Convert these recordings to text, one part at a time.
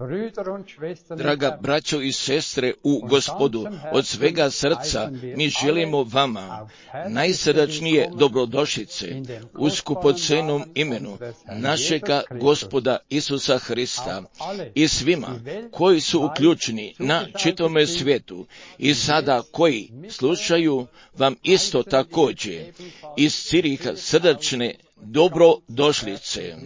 Draga braćo i sestre u Gospodu, od svega srca mi želimo vama najsrdačnije dobrodošlice u skupocenom imenu našega Gospoda Isusa Hrista i svima koji su uključeni na čitavome svijetu i sada koji slušaju vam isto također iz Ciriha srdačne dobrodošlice.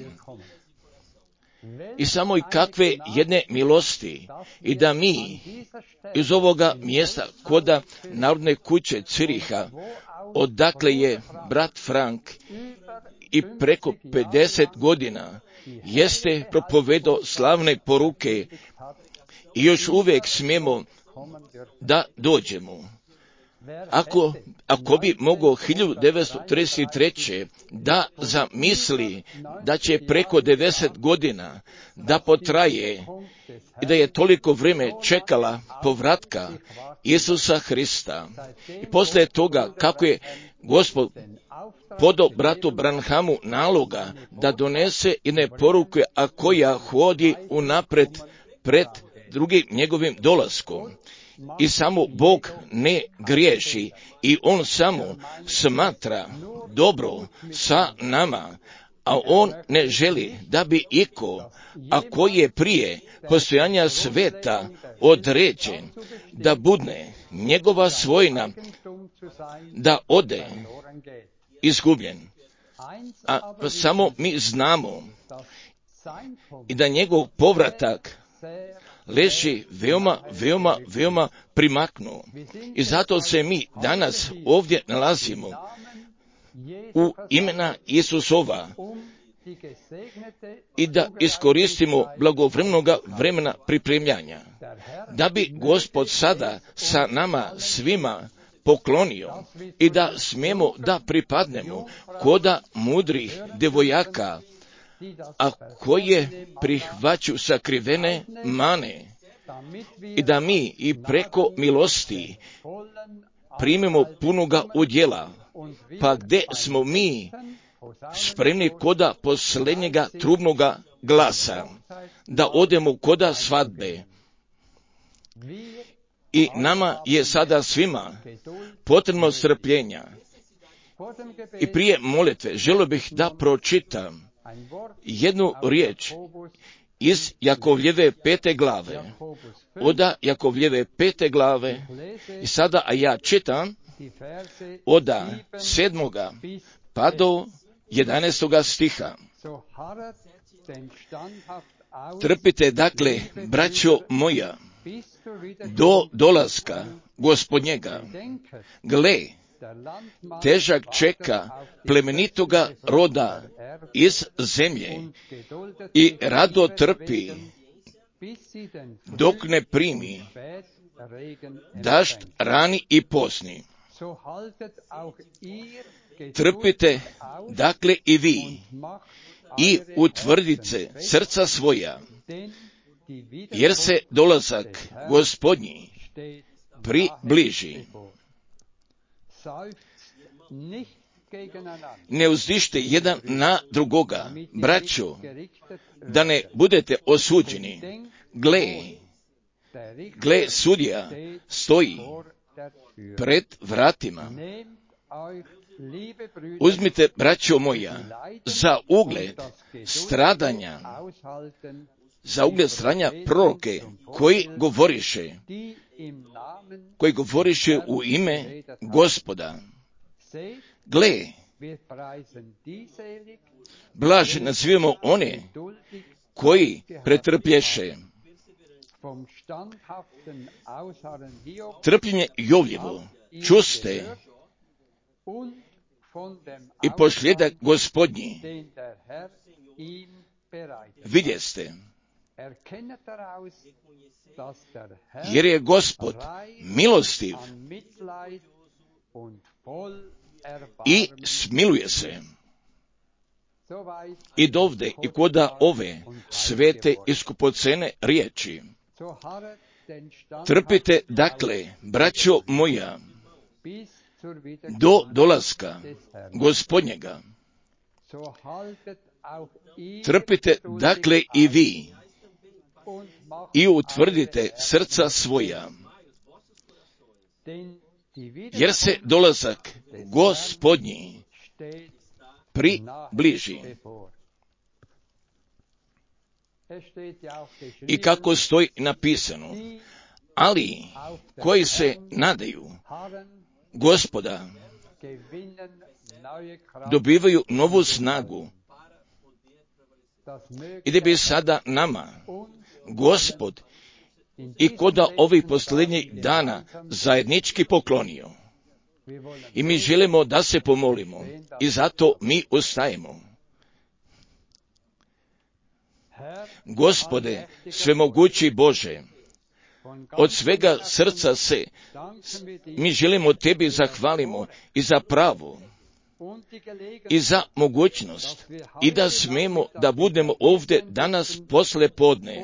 I samo i kakve jedne milosti i da mi iz ovoga mjesta koda Narodne kuće Ciriha, odakle je brat Frank i preko 50 godina jeste propovedao slavne poruke i još uvijek smijemo da dođemo. Ako bi mogao 1933. da zamisli da će preko 90 godina da potraje i da je toliko vrijeme čekala povratka Isusa Hrista. I poslije toga kako je Gospod podao bratu Branhamu naloga da donese jedne poruke, a koja hodi unapred pred drugim njegovim dolaskom. I samo Bog ne griješi i On samo smatra dobro sa nama, a On ne želi da bi iko, a koji je prije postojanja sveta određen, da budne njegova svojina, da ode izgubljen. A samo mi znamo i da njegov povratak leži veoma primaknuo. I zato se mi danas ovdje nalazimo u imena Isusova i da iskoristimo blagovremenoga vremena pripremljanja, da bi Gospod sada sa nama svima poklonio i da smijemo da pripadnemo koda mudrih devojaka, a koje prihvaću sakrivene mane i da mi i preko milosti primimo punoga udjela, pa gdje smo mi spremni koda posljednjega trubnoga glasa, da odemo koda svadbe. I nama je sada svima potrebno strpljenja. I prije molitve želio bih da pročitam jednu riječ iz Jakovljeve 5. glave, oda Jakovljeve 5. glave, i sada a ja čitam oda 7. pa do 11. stiha. Trpite dakle, braćo moja, do dolaska Gospodnjega. Gle, težak čeka plemenitoga roda iz zemlje i rado trpi dok ne primi dašt rani i posni. Trpite dakle i vi i utvrdite srca svoja, jer se dolazak Gospodnji približi. Ne uzdište jedan na drugoga, braćo, da ne budete osuđeni. Gle, sudija stoji pred vratima. Uzmite, braćo moja, za ugled stradanja proroke koji govoriše u ime Gospoda. Gle, blaže nazivamo one koji pretrpješe. Trpljenje Jovljevo čuste i posljedak Gospodnji vidjeste, jer je Gospod milostiv i smiluje se. I dovde i koda ove svete i skupocene riječi. Trpite dakle, braćo moja, do dolaska Gospodnjega. Trpite dakle i vi i utvrdite srca svoja, jer se dolazak Gospodnji približi. I kako stoji napisano, ali koji se nadaju Gospoda dobivaju novu snagu. I da bi sada nama Gospod i kod ovih posljednjih dana zajednički poklonio. I mi želimo da se pomolimo i zato mi ustajemo. Gospode, svemogući Bože, od svega srca se mi želimo Tebi zahvalimo i za pravo i za mogućnost i da smemo da budemo ovdje danas posle podne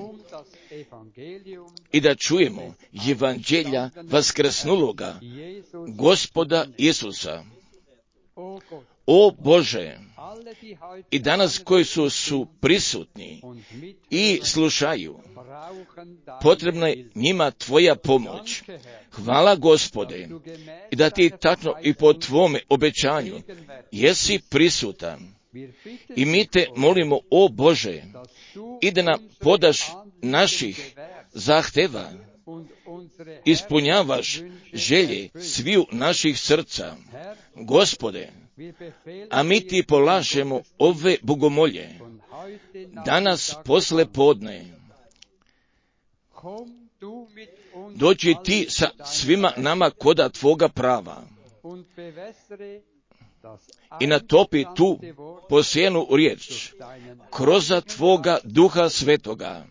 i da čujemo evanđelja vaskrsnuloga Gospoda Isusa. O Bože, i danas koji su prisutni i slušaju, potrebna je njima Tvoja pomoć. Hvala Gospode, i da Ti tačno i po Tvome obećanju jesi prisutan. I mi Te molimo, o Bože, i da nam podaš naših zahteva, ispunjavaš želje sviju naših srca. Gospode, a mi Ti polažemo ove bogomolje danas posle podne. Dođi Ti sa svima nama koda Tvoga prava i natopi tu posijenu riječ kroz Tvoga Duha Svetoga,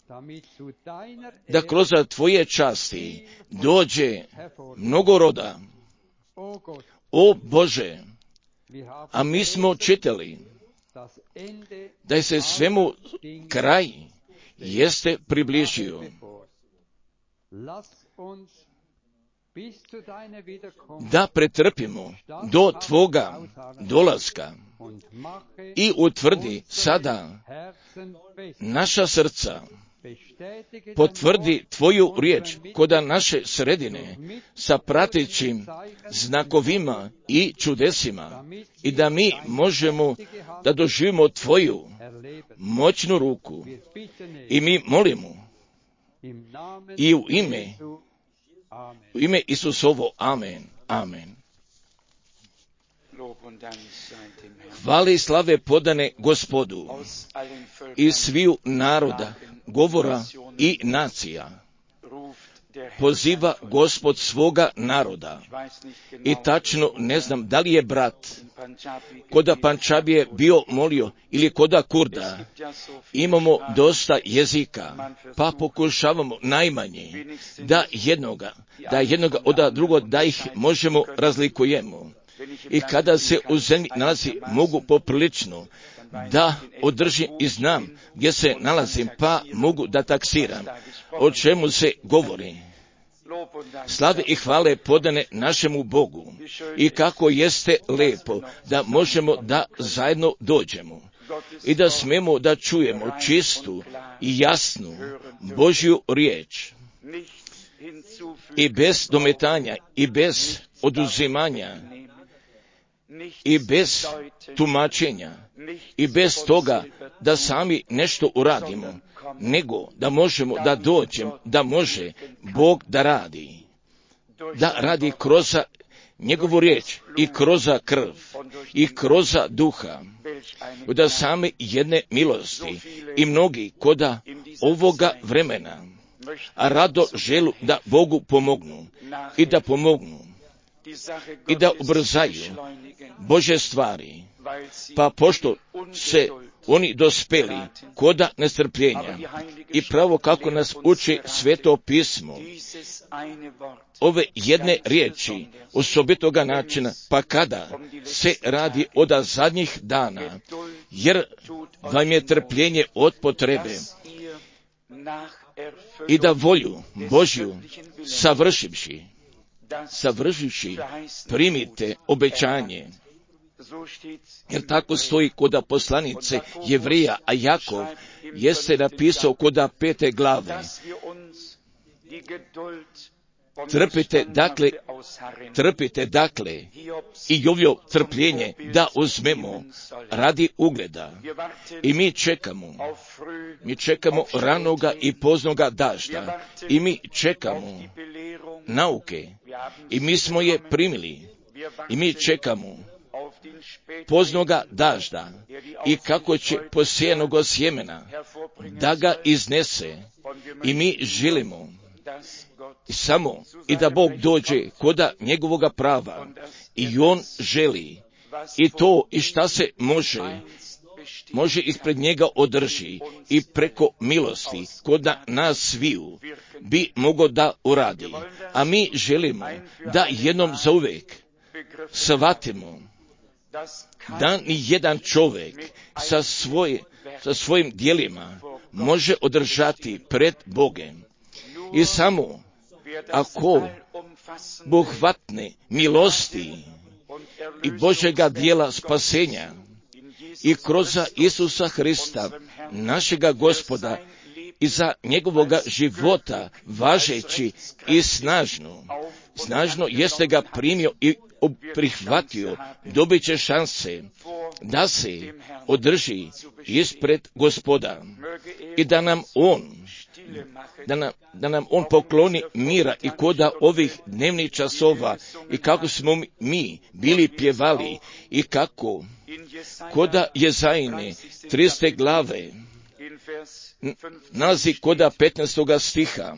da kroz Tvoje časti dođe mnogo roda. O Bože, a mi smo čitali da se svemu kraj jeste približio. Da pretrpimo do Tvoga dolaska i utvrdi sada naša srca, potvrdi Tvoju riječ koda naše sredine sa pratećim znakovima i čudesima i da mi možemo da doživimo Tvoju moćnu ruku. I mi molimo i u ime Isusovo. Amen. Amen. Hvale i slave podane Gospodu iz sviju naroda, govora i nacija. Poziva Gospod svoga naroda. I tačno ne znam da li je brat koda Pančabije bio molio ili koda Kurda. Imamo dosta jezika, pa pokušavamo najmanje da jednoga od drugog da ih možemo razlikujemo. I kada se u zemlji nalazi, mogu poprilično da održim i znam gdje se nalazim, pa mogu da taksiram o čemu se govori. Slave i hvale podane našemu Bogu i kako jeste lepo da možemo da zajedno dođemo i da smemo da čujemo čistu i jasnu Božju riječ i bez dometanja i bez oduzimanja i bez tumačenja i bez toga da sami nešto uradimo, nego da možemo da dođemo, da može Bog da radi kroz njegovu riječ i kroz krv i kroz duha, da same jedne milosti i mnogi koda ovoga vremena a rado želu da Bogu pomognu i da pomognu i da ubrzaju Bože stvari, pa pošto se oni dospeli koda nestrpljenja i pravo kako nas uči Sveto pismo, ove jedne riječi osobitoga načina, pa kada se radi od zadnjih dana, jer vam je trpljenje od potrebe i da volju Božju savršivši primite obećanje Jer tako stoji koda poslanice Jevrija, a Jakov jeste napisao koda 5. glave. Trpite dakle i ovo trpljenje da uzmemo radi ugleda. I mi čekamo ranoga i poznoga dažda i mi čekamo nauke i mi smo je primili i mi čekamo poznoga dažda i kako će posijenoga sjemena da ga iznese i mi želimo samo i da Bog dođe koda njegovoga prava i on želi i to i šta se može ispred njega održi i preko milosti koda nas sviju bi mogo da uradi. A mi želimo da jednom zauvek shvatimo da ni jedan čovjek sa svojim djelima može održati pred Bogem. I samo ako Bog hvatne milosti i Božega dijela spasenja i kroz Isusa Hrista, našega Gospoda, i za njegovoga života važeći i snažno jeste ga primio i prihvatio, dobit će šanse da se održi ispred Gospoda i da nam on pokloni mira i koda ovih dnevnih časova i kako smo mi bili pjevali i kako koda Jezajine 30. glave nalazi koda 15. stiha.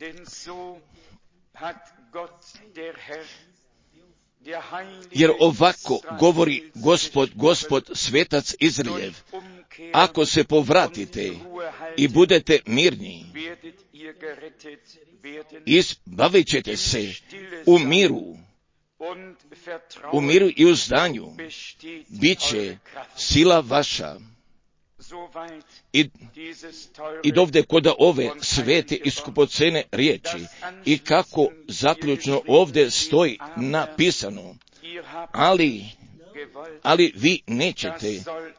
Jer ovako govori Gospod svetac Izraeljev, ako se povratite i budete mirni, izbavit ćete se u miru i u zdanju, bit će sila vaša. I dovde koda ove svete i skupocene riječi i kako zaključno ovdje stoji napisano, ali vi nećete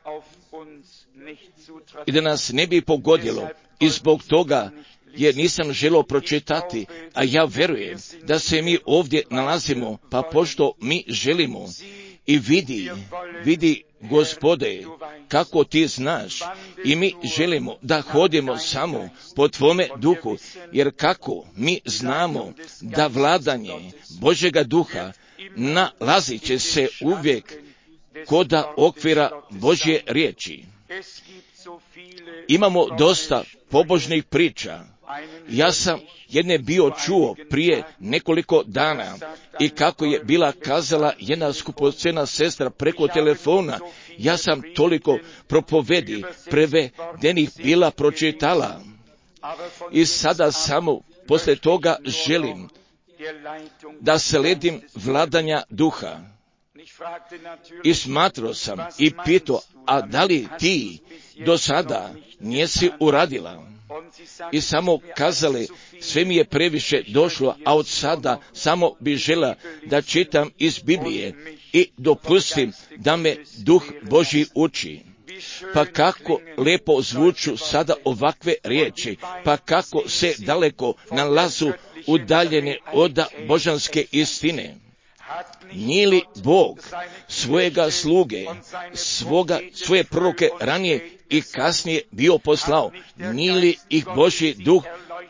i da nas ne bi pogodilo i zbog toga jer nisam želio pročitati, a ja verujem da se mi ovdje nalazimo, pa pošto mi želimo i vidi Gospode, kako ti znaš i mi želimo da hodimo samo po tvome duhu, jer kako mi znamo da vladanje Božega duha nalazit će se uvijek koda okvira Božje riječi. Imamo dosta pobožnih priča. Ja sam jedne bio čuo prije nekoliko dana i kako je bila kazala jedna skupocena sestra preko telefona, ja sam toliko propovedi prevedenih bila pročitala i sada samo posle toga želim da sledim vladanja duha. I smatrao sam i pitao, a da li ti do sada nisi uradila? I samo kazali, sve mi je previše došlo, a od sada samo bi žela da čitam iz Biblije i dopustim da me Duh Božji uči. Pa kako lepo zvuču sada ovakve riječi, pa kako se daleko nalazu udaljene od božanske istine. Nije li Bog svojega sluge, svoje proroke ranije i kasnije bio poslao? Nije li ih Božji duh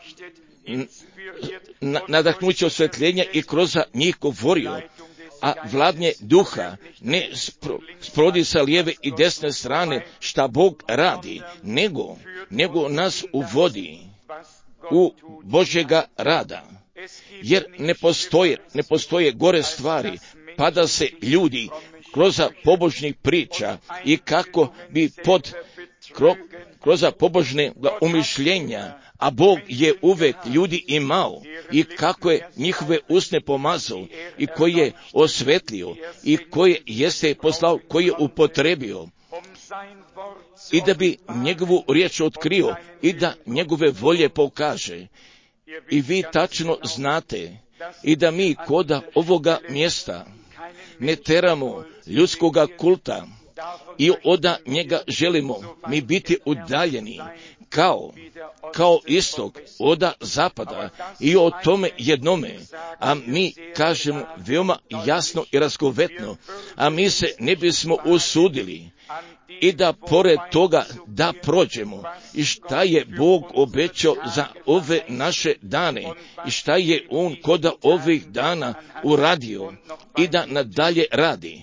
nadahnuće osvjetljenja i kroz njih govorio? A vladnje duha ne sprodi sa lijeve i desne strane šta Bog radi, nego nas uvodi u Božjega rada. Jer ne postoje gore stvari, pa da se ljudi kroz pobožnih priča i kako bi kroz pobožne umišljenja, a Bog je uvek ljudi imao i kako je njihove usne pomazao i koji je osvetlio i koji jeste poslao, koji je upotrebio i da bi njegovu riječ otkrio i da njegove volje pokaže. I vi tačno znate i da mi koda ovoga mjesta ne teramo ljudskoga kulta i od njega želimo mi biti udaljeni kao istok od zapada i o tome jednome, a mi kažemo veoma jasno i razgovetno, a mi se ne bismo usudili i da pored toga da prođemo i šta je Bog obećao za ove naše dane i šta je On kod ovih dana uradio i da nadalje radi.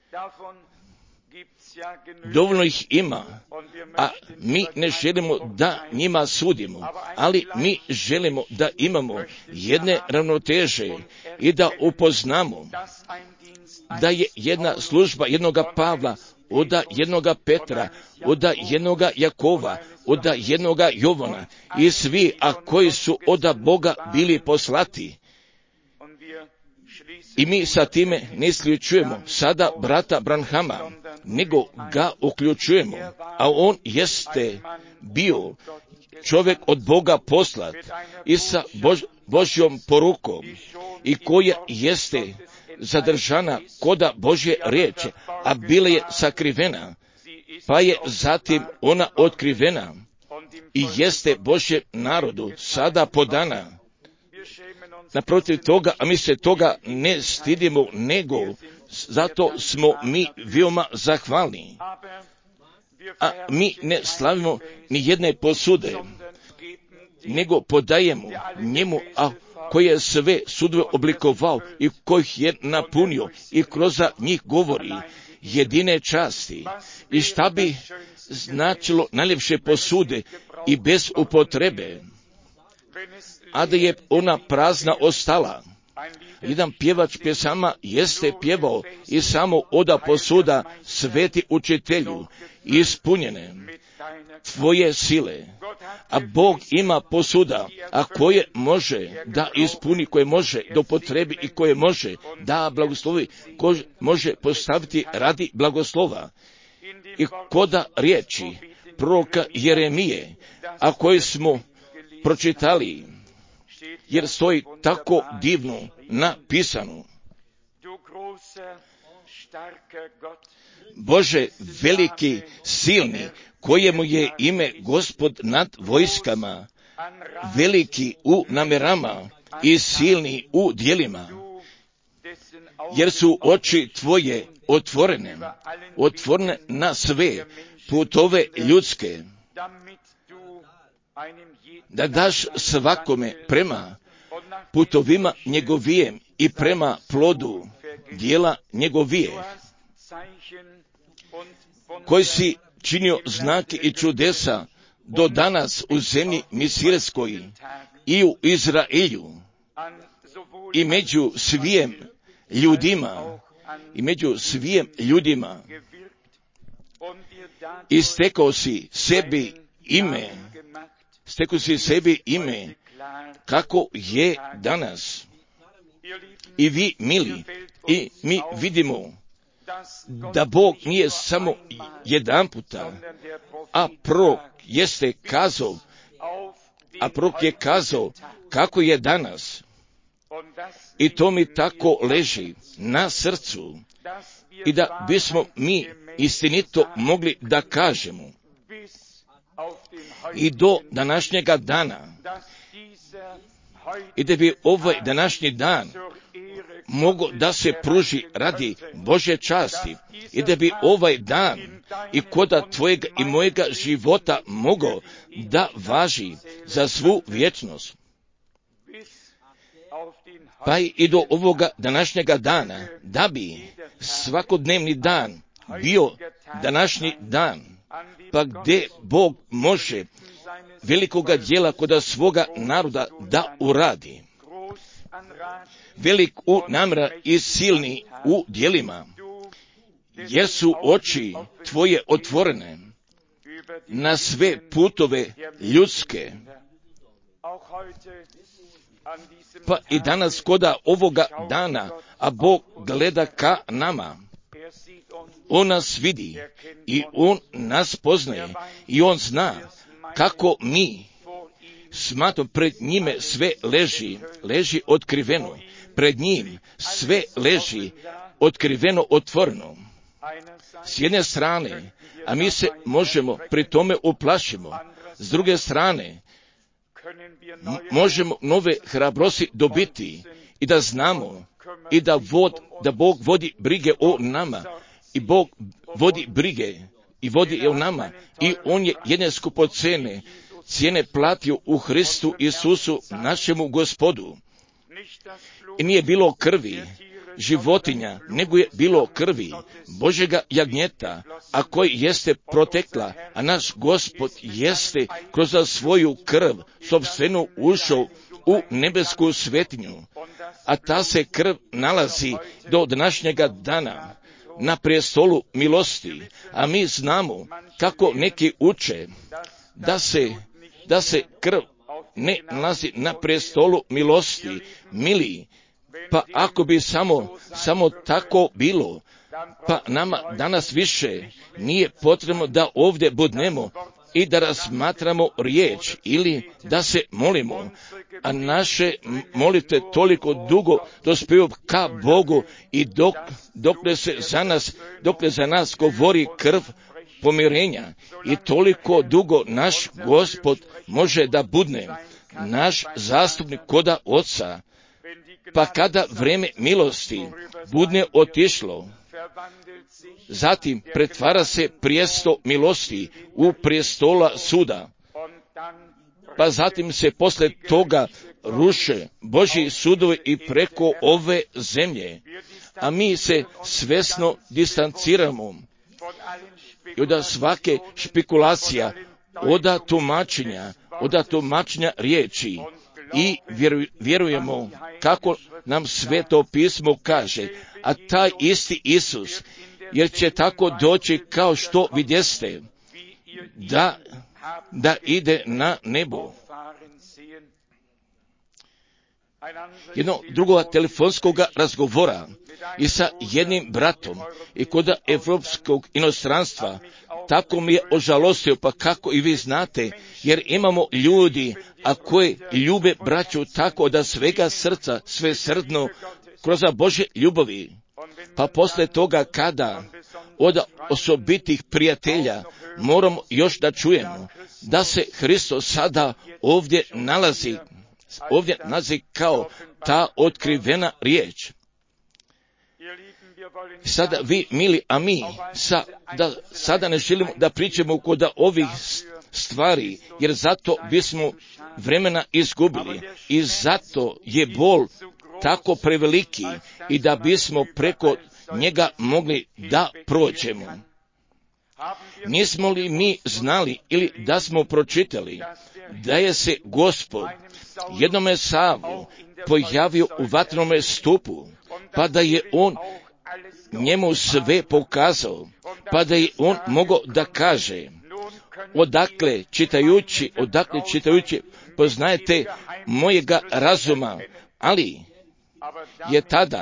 Dovoljno ih ima, a mi ne želimo da njima sudimo, ali mi želimo da imamo jedne ravnoteže i da upoznamo da je jedna služba jednoga Pavla, od jednoga Petra, od jednoga Jakova, od jednoga Jovana i svi, a koji su od Boga bili poslati. I mi sa time ne isključujemo sada brata Branhama, nego ga uključujemo, a on jeste bio čovjek od Boga poslat i sa Božjom porukom i koja jeste zadržana koda Božje riječi, a bila je sakrivena, pa je zatim ona otkrivena i jeste Božjem narodu sada podana. Naprotiv toga, a mi se toga ne stidimo, nego zato smo mi veoma zahvalni. A mi ne slavimo ni jedne posude, nego podajemo njemu, a koji je sve sudove oblikovao i kojih je napunio i kroz njih govori jedine časti. I šta bi značilo najljepše posude i bez upotrebe, a da je ona prazna ostala. Jedan pjevač pjesama jeste pjevao i samo oda posuda sveti učitelju ispunjene tvoje sile. A Bog ima posuda, a koje može da ispuni, koje može da upotrebi i koje može da blagoslovi, koje može postaviti radi blagoslova. I koda riječi proroka Jeremije, a koje smo pročitali, jer stoji tako divno napisano. Bože veliki, silni, kojemu je ime Gospod nad vojskama, veliki u namerama i silni u djelima, jer su oči tvoje otvorene na sve putove ljudske, da daš svakome prema putovima njegovijem i prema plodu dijela njegovije, koji si činio znake i čudesa do danas u zemlji Misirskoj i u Izraelju i među svijem ljudima, i stekao si sebi ime kako je danas. I vi, mili, i mi vidimo da Bog nije samo jedan puta, a prorok je kazao kako je danas. I to mi tako leži na srcu i da bismo mi istinito mogli da kažemo i do današnjega dana, i da bi ovaj današnji dan mogao da se pruži radi Božje časti i da bi ovaj dan i koda tvojega i mojega života mogao da važi za svu vječnost. Pa i do ovoga današnjega dana, da bi svakodnevni dan bio današnji dan, pa gdje Bog može velikoga djela koda svoga naroda da uradi. Velik u namjera i silni u djelima, jer su oči tvoje otvorene na sve putove ljudske. Pa i danas koda ovoga dana, a Bog gleda ka nama, On nas vidi i On nas poznaje i On zna kako mi smatram, pred njime sve leži otkriveno, pred njim sve leži otkriveno, otvoreno. S jedne strane, a mi se možemo pri tome uplašimo. S druge strane, možemo nove hrabrosti dobiti i da znamo i da Bog vodi brige o nama i Bog vodi brige i vodi o nama i On je jedne skupocene cijene platio u Hristu Isusu našemu Gospodu. I nije bilo krvi životinja, nego je bilo krvi Božjega jagnjeta, a koji jeste protekla, a naš Gospod jeste kroz svoju krv sopstvenu ušao u nebesku svetinju, a ta se krv nalazi do današnjega dana na prestolu milosti, a mi znamo kako neki uče da se krv ne nalazi na prestolu milosti, mili. Pa ako bi samo tako bilo, pa nama danas više nije potrebno da ovdje budnemo i da razmatramo riječ ili da se molimo, a naše molitve toliko dugo dospiju ka Bogu i dokle za nas govori krv pomirenja i toliko dugo naš Gospod može da budne naš zastupnik koda Oca. Pa kada vrijeme milosti budne otišlo, zatim pretvara se prijesto milosti u prijestola suda. Pa zatim se posle toga ruše Božji sudovi i preko ove zemlje, a mi se svesno distanciramo i od svake špekulacija, od tumačenja riječi i vjerujemo kako nam Sveto pismo kaže, a taj isti Isus, jer će tako doći kao što vidjeste, da ide na nebo. Jedno drugoga telefonskog razgovora i sa jednim bratom i kod evropskog inostranstva, tako mi je ožalostio, pa kako i vi znate, jer imamo ljudi, a koji ljube braću tako da svega srca, sve srdno, kroz Božje ljubavi. Pa posle toga kada od osobitih prijatelja moramo još da čujemo da se Hristos sada ovdje nalazi kao ta otkrivena riječ. Sada vi, mili, a mi sada ne želimo da pričamo kod ovih stvari, jer zato bismo vremena izgubili i zato je bol tako preveliki i da bismo preko njega mogli da prođemo. Nismo li mi znali ili da smo pročitali da je se Gospod jednome Savu pojavio u vatrenome stupu, pa da je on njemu sve pokazao, pa da je on mogao da kaže, odakle čitajući, poznajete mojega razuma, ali je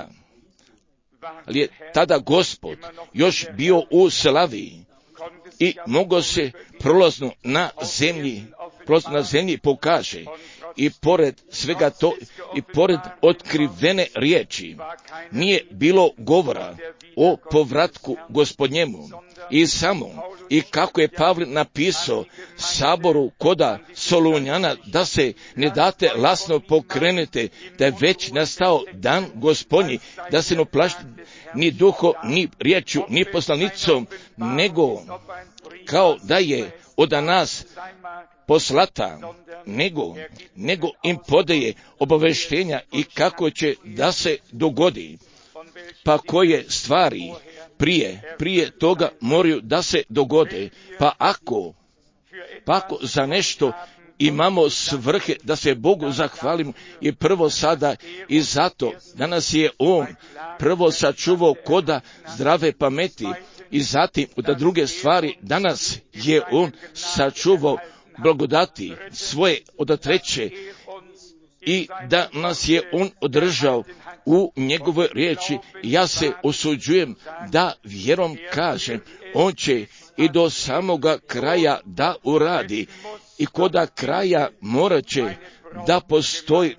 tada Gospod još bio u slavi i mogao se prolazno na zemlji pokaže. I pored svega to, i pored otkrivene riječi, nije bilo govora o povratku Gospodnjemu. I samo, i kako je Pavle napisao saboru koda Solunjana, da se ne date lasno pokrenete, da je već nastao dan Gospodnji, da se ne plašite ni duho, ni riječu, ni poslanicom, nego kao da je od nas poslata, nego im podaje obaveštenja i kako će da se dogodi, pa koje stvari prije toga moraju da se dogode, pa ako za nešto imamo svrhe da se Bogu zahvalimo i prvo sada i zato danas je On prvo sačuvao koda zdrave pameti i zatim da druge stvari danas je On sačuvao blagodati svoje od treće i da nas je On održao u njegovoj riječi. Ja se osuđujem da vjerom kažem, On će i do samoga kraja da uradi i koda kraja morat će da postoji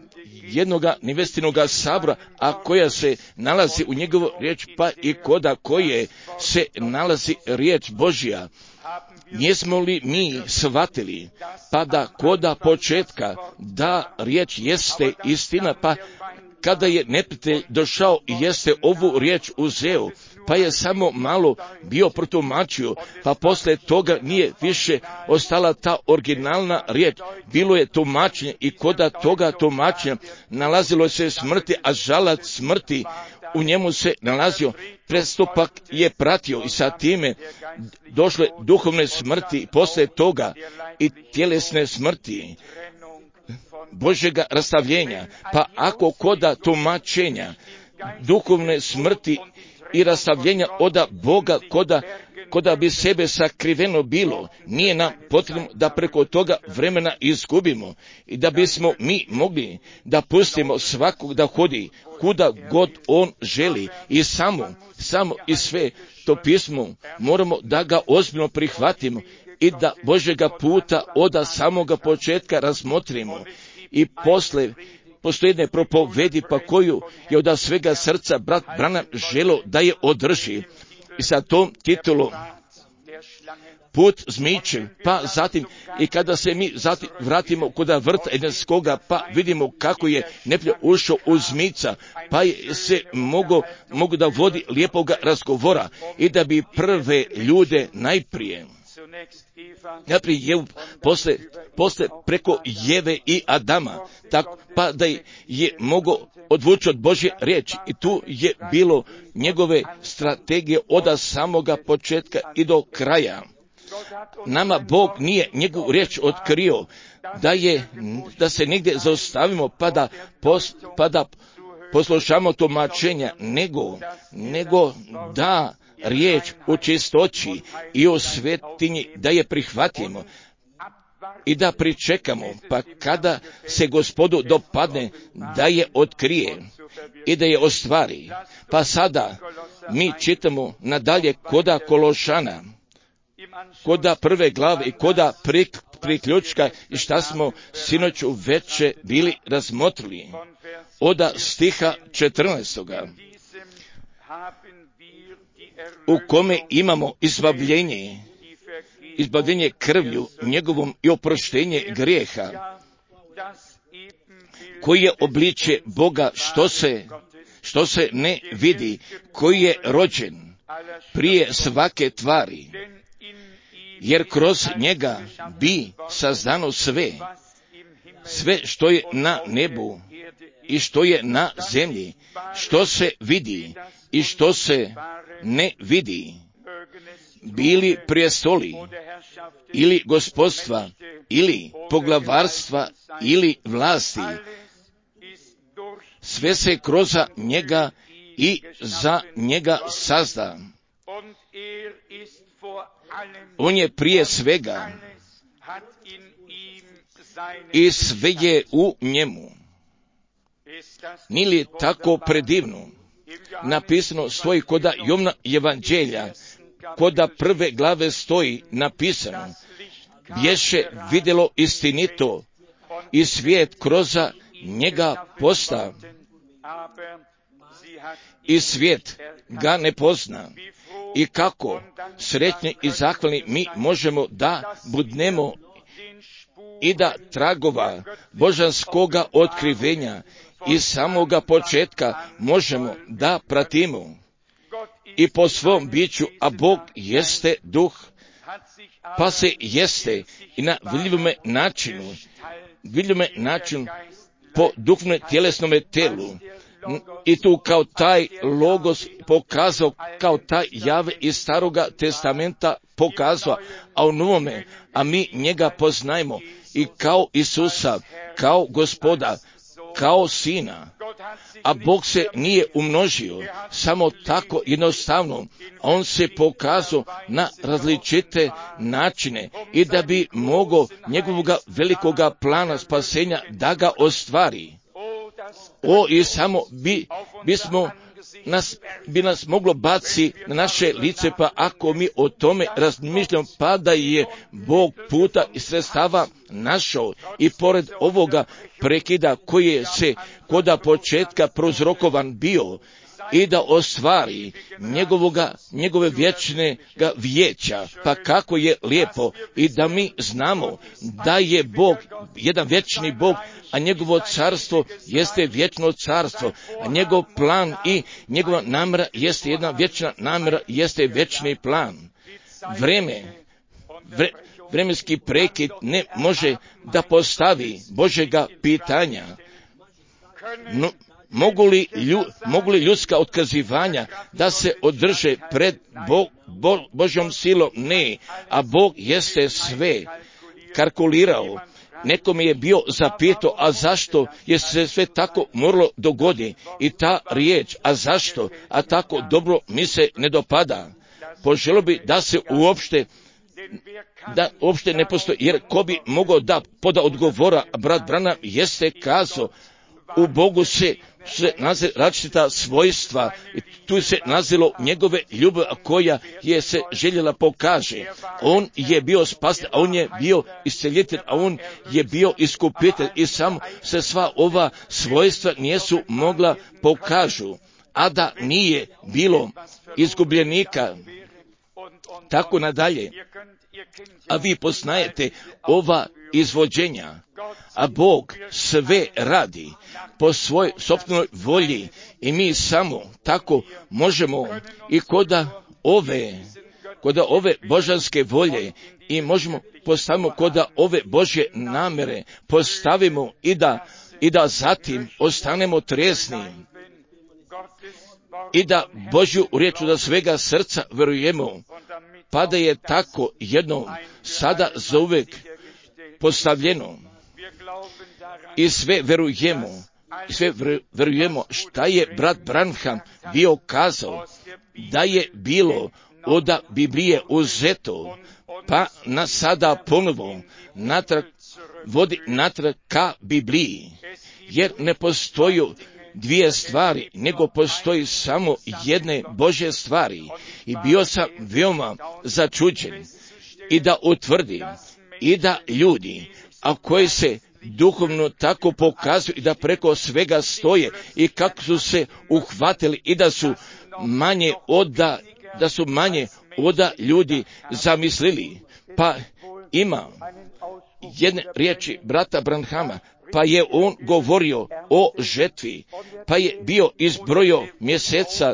jednoga nevestinoga sabora, a koja se nalazi u njegovu riječ, pa i koda koje se nalazi riječ Božja. Jesmo li mi shvatili, pa da koda početka, da riječ jeste istina, pa kada je neprijatelj došao i jeste ovu riječ uzeo, pa je samo malo bio protumačio, pa poslije toga nije više ostala ta originalna riječ. Bilo je tumačenje i koda toga tumačenja nalazilo se smrti, a žalac smrti u njemu se nalazio. Prestupak je pratio i sa time došle duhovne smrti, poslije toga i tjelesne smrti, Božjega rastavljenja. Pa ako koda tumačenja duhovne smrti i rastavljenja oda Boga, koda bi sebe sakriveno bilo, nije nam potrebno da preko toga vremena izgubimo i da bismo mi mogli da pustimo svakog da hodi kuda god on želi i samo i sve to pismo moramo da ga ozbiljno prihvatimo i da Božjega puta od samoga početka razmotrimo i poslije postoji jedne propovedi pa koju je od svega srca brat Branham želo da je održi i sa tom titulom Put zmičev, pa zatim i kada se mi zatim vratimo kod vrta Edenskoga, pa vidimo kako je neprijatelj ušao u zmica, pa je se mogu da vodi lijepoga razgovora i da bi prve ljude najprije Jevu, posle preko Jeve i Adama, tako, pa da je mogao odvući od Božje riječi i tu je bilo njegove strategije od samoga početka i do kraja. Nama Bog nije njegovu riječ otkrio da se negdje zaustavimo pa da poslušamo tumačenja, nego da riječ u čistoći i u svetinji da je prihvatimo i da pričekamo, pa kada se Gospodu dopadne da je otkrije i da je ostvari. Pa sada mi čitamo nadalje koda Kološana, koda prve glave i koda priključka i šta smo sinoću veče bili razmotrili od stiha 14. u kome imamo izbavljenje krvlju njegovom i oproštenje grijeha, koji je obličje Boga što se ne vidi, koji je rođen prije svake tvari, jer kroz njega bi sazdano sve što je na nebu i što je na zemlji, što se vidi i što se ne vidi, bili prijestoli ili gospodstva ili poglavarstva ili vlasti, sve se kroz njega i za njega sazda. On je prije svega i sve je u njemu. Nije li tako predivno napisano stoji koda Jovna evanđelja, koda prve glave stoji napisano, bješe vidjelo istinito i svijet kroz njega posta i svijet ga ne pozna. I kako sretni i zahvalni mi možemo da budnemo i da tragova božanskoga otkrivenja iz samoga početka možemo da pratimo i po svom biću, a Bog jeste duh, pa se jeste i na vidljivome načinu po duhovnom tjelesnome telu. I tu kao taj logos pokazao, kao taj jave iz Staroga testamenta pokazao, a u novome, a mi njega poznajemo i kao Isusa, kao Gospoda, kao Sina. A Bog se nije umnožio samo tako jednostavno, a on se pokazao na različite načine i da bi mogao njegovoga velikoga plana spasenja da ga ostvari. I samo bismo bi nas moglo baci na naše lice, pa ako mi o tome razmišljamo, pa da je Bog puta i sredstava našao i pored ovoga prekida koji se koda početka prozrokovan bio i da ostvari njegove vječnega vijeća, pa kako je lijepo i da mi znamo da je Bog jedan vječni Bog, a njegovo carstvo jeste vječno carstvo, a njegov plan i njegova namjera jeste jedna vječna namjera, jeste vječni plan. Vremenski prekid ne može da postavi Božjega pitanja. No, mogu li ljudska otkazivanja da se održe pred Božjom silom? Ne, a Bog jeste sve kalkulirao. Nekom je bio zapitao, a zašto je se sve tako moralo dogodi? I ta riječ, a zašto, a tako dobro mi se ne dopada. Poželio bi da se uopšte ne postoji, jer ko bi mogao da poda odgovora, brat Branham jeste kazao, u Bogu se nalaze različita svojstva i tu se nalazilo njegove ljubav koja je se željela pokaže. On je bio spasitelj, a on je bio isceljitelj, a on je bio iskupitelj i samo se sva ova svojstva nisu mogla pokažu, a da nije bilo izgubljenika. Tako nadalje. A vi poznajete ova izvođenja, a Bog sve radi po svojoj sopstvenoj volji i mi samo tako možemo i koda ove božanske volje i možemo postavimo koda ove Božje namjere postavimo i da zatim ostanemo tresni i da Božju riječ da svega srca verujemo, pa da je tako jednom sada zauvek postavljeno i sve verujemo šta je brat Branham bio kazao, da je bilo od Biblije uzeto, pa nas sada ponovo vodi natrag ka Bibliji, jer ne postoji dvije stvari, nego postoji samo jedne Božje stvari. I bio sam veoma začuđen i da utvrdim i da ljudi, a koji se duhovno tako pokazuju i da preko svega stoje i kako su se uhvatili i da su manje oda ljudi zamislili. Pa ima jedne riječi brata Branhama, pa je on govorio o žetvi, pa je bio izbrojio mjeseca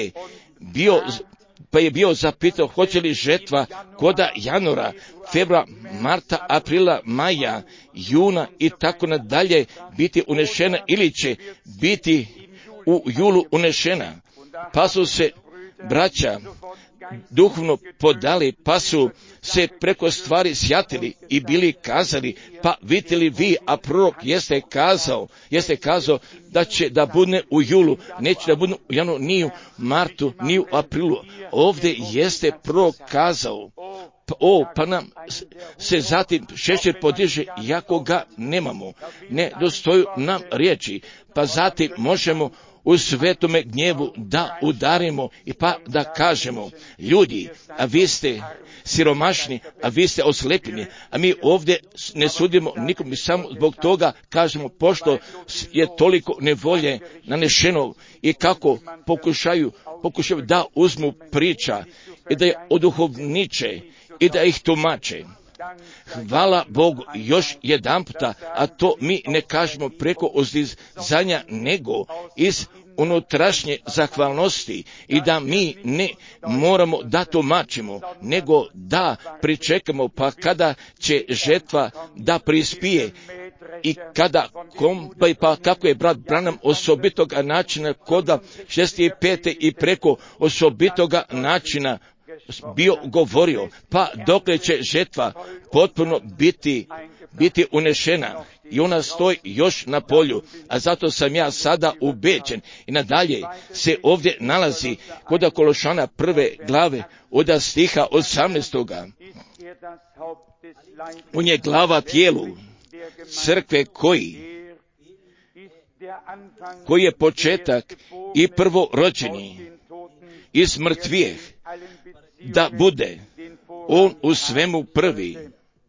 pa je bio zapitao hoće li žetva koda januara, februara, marta, aprila, maja, juna i tako nadalje biti unešena ili će biti u julu unešena. Pa su se braća duhovno podali, pa su se preko stvari sjatili i bili kazali, pa vidite li vi, a prorok jeste kazao da će da bude u julu, neće da bude u januaru, ni u martu, ni u aprilu. Ovdje jeste prorok kazao, pa nam se zatim šešir podiže, jako ga nemamo, ne dostoju nam riječi, pa zatim možemo u svetome gnjevu da udarimo i pa da kažemo, ljudi, a vi ste siromašni, a vi ste oslepljeni, a mi ovdje ne sudimo nikom, mi samo zbog toga kažemo, pošto je toliko nevolje nanešeno i kako pokušaju da uzmu priča i da je oduhovniče i da ih tumače. Hvala Bogu još jedanputa, a to mi ne kažemo preko uzdizanja, nego iz unutrašnje zahvalnosti i da mi ne moramo da tumačimo, nego da pričekamo pa kada će žetva da prispije i pa kako je brat Branham osobitoga načina koda 65. i preko osobitoga načina bio govorio, pa dokle će žetva potpuno biti unešena i ona stoji još na polju, a zato sam ja sada ubeđen i nadalje se ovdje nalazi kod Kološana 1. glave od stiha 18. On je glava tijelu crkve koji koji je početak i prvorođeni iz mrtvijeh, da bude on u svemu prvi.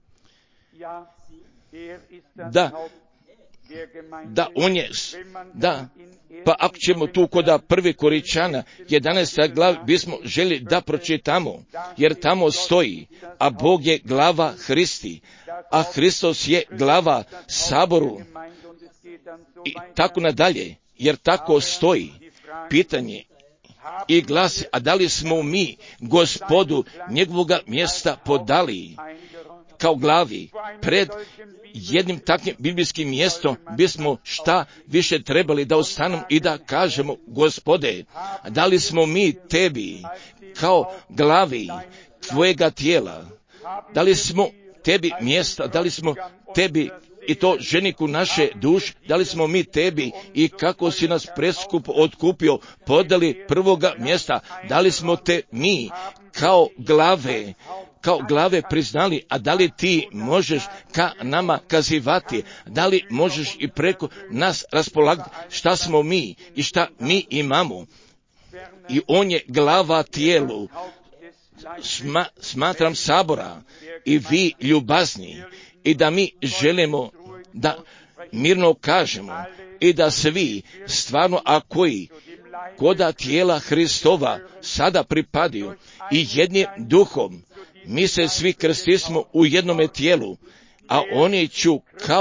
Da, on je, da, pa ako ćemo tu kod prvi Koričana 11. glavi bismo želi da pročitamo, jer tamo stoji, a Bog je glava Hristi, a Hristos je glava Saboru i tako nadalje, jer tako stoji. Pitanje i glasi, a da li smo mi Gospodu njegovoga mjesta podali kao glavi? Pred jednim takvim biblijskim mjestom bismo šta više trebali da ostanemo i da kažemo, Gospode, da li smo mi tebi kao glavi tvojega tijela, da li smo tebi mjesta, da li smo tebi i to ženiku naše duše, da li smo mi tebi i kako si nas preskupo otkupio podali prvoga mjesta, da li smo te mi kao glave priznali, a da li ti možeš ka nama kazivati, da li možeš i preko nas raspolagati šta smo mi i šta mi imamo. I on je glava tijelu, smatram Sabora i vi ljubazni, i da mi želimo da mirno kažemo i da svi stvarno, a koji koda tijela Hristova sada pripadaju i jednim duhom, mi se svi krstismo u jednome tijelu, a oni ću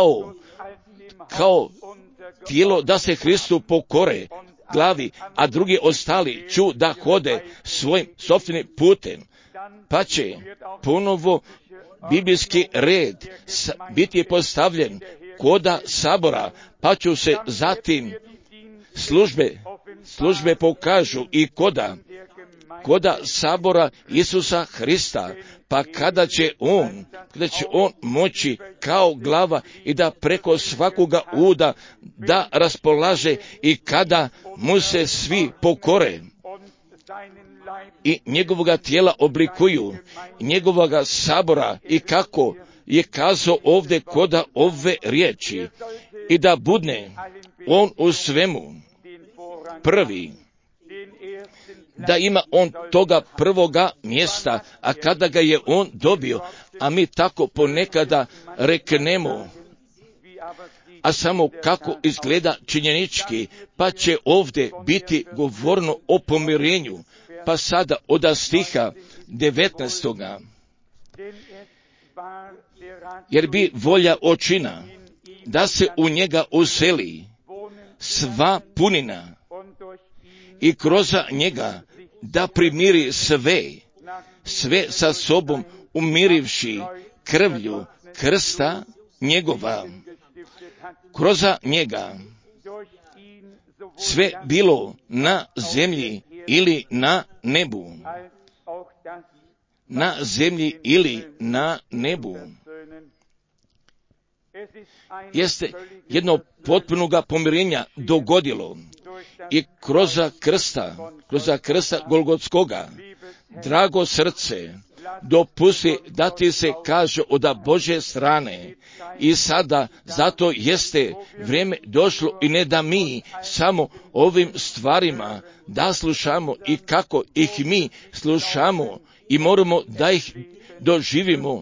kao tijelo da se Hristu pokore glavi, a drugi ostali ću da hode svojim sopstvenim putem, pa će ponovo biblijski red biti postavljen koda Sabora, pa ću se zatim službe pokažu i koda Sabora Isusa Hrista, pa kada će on moći kao glava i da preko svakoga uda da raspolaže i kada mu se svi pokore i njegovoga tijela oblikuju, njegovoga Sabora, i kako je kazao ovdje koda ove riječi, i da budne on u svemu prvi, da ima on toga prvoga mjesta, a kada ga je on dobio, a mi tako ponekada reknemo, a samo kako izgleda činjenički, pa će ovdje biti govorno o pomirenju. Pa sada od stiha 19. Jer bi volja očina da se u njega useli sva punina i kroz njega da primiri sve sa sobom, umirivši krvlju krsta njegova. Kroz njega sve bilo na zemlji ili na nebu. Na zemlji ili na nebu. Jeste jedno potpunoga pomirenja dogodilo i kroz krsta Golgotskoga. Drago srce, dopusti da ti se kaže od Božje strane, i sada zato jeste vrijeme došlo, i ne da mi samo ovim stvarima da slušamo i kako ih mi slušamo i moramo da ih doživimo,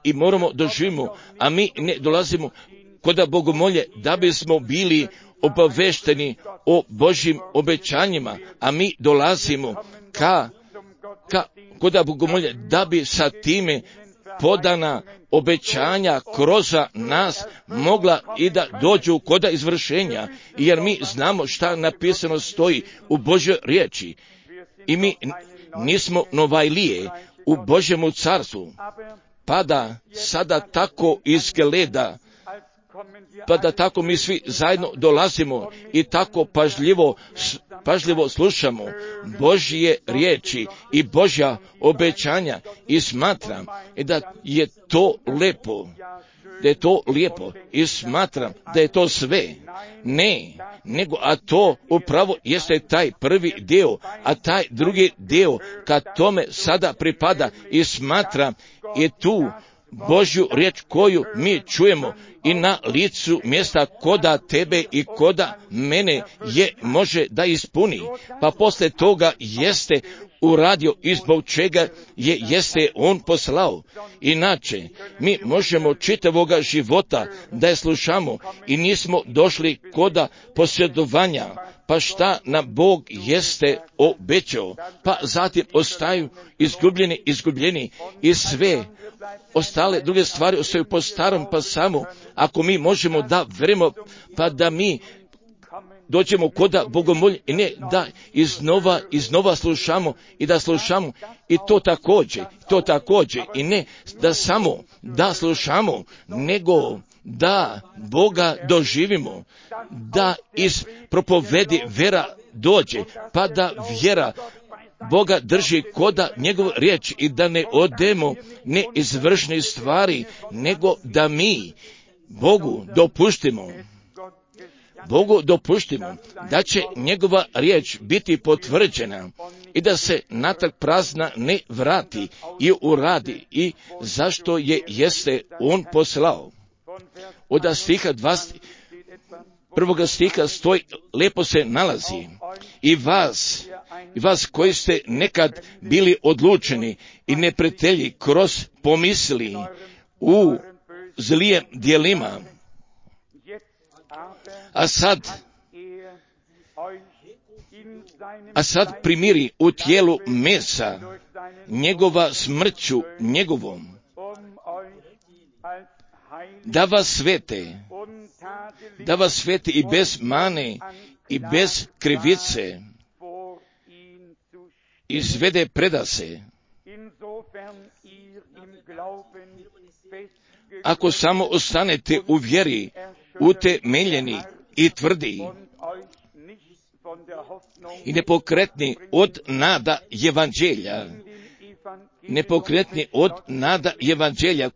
a mi ne dolazimo kod bogomolje da bismo bili obavešteni o Božjim obećanjima, a mi dolazimo kod bogomolje da bi sa time podana obećanja kroz nas mogla i da dođu kod izvršenja, jer mi znamo šta napisano stoji u Božjoj riječi i mi nismo novajlije u Božjemu carstvu, pa da sada tako izgleda, pa da tako mi svi zajedno dolazimo i tako pažljivo slušamo Božje riječi i Božja obećanja, i smatram da je to lijepo, i smatram da je to sve. A to upravo jeste taj prvi dio, a taj drugi dio kad tome sada pripada, i smatram je tu Božju riječ koju mi čujemo i na licu mjesta koda tebe i koda mene je može da ispuni. Pa posle toga jeste uradio i zbog čega jeste on poslao. Inače, mi možemo čitavoga života da je slušamo i nismo došli koda posjedovanja. Pa šta nam Bog jeste obećao? Pa zatim ostaju izgubljeni i sve ostale druge stvari ostaju po starom, pa samo ako mi možemo da verujemo, pa da mi dođemo koda bogomolje i ne da iznova slušamo i da slušamo i to također i ne da samo da slušamo, nego da Boga doživimo, da iz propovedi vera dođe, pa da vjera Boga drži koda njegov riječ i da ne odemo neizvršne stvari, nego da mi Bogu dopuštimo da će njegova riječ biti potvrđena i da se natrag prazna ne vrati i uradi i zašto jeste on poslao. Od stiha 20, prvoga stiha stoji, lepo se nalazi i vas koji ste nekad bili odlučeni i neprijatelji kroz pomisli u zlijem djelima, a sad primiri u tijelu mesa njegova smrću njegovom, da vas svete i bez mane i bez krivice izvede predase. Ako samo ostanete u vjeri, utemeljeni i tvrdi i nepokretni od nada evanđelja,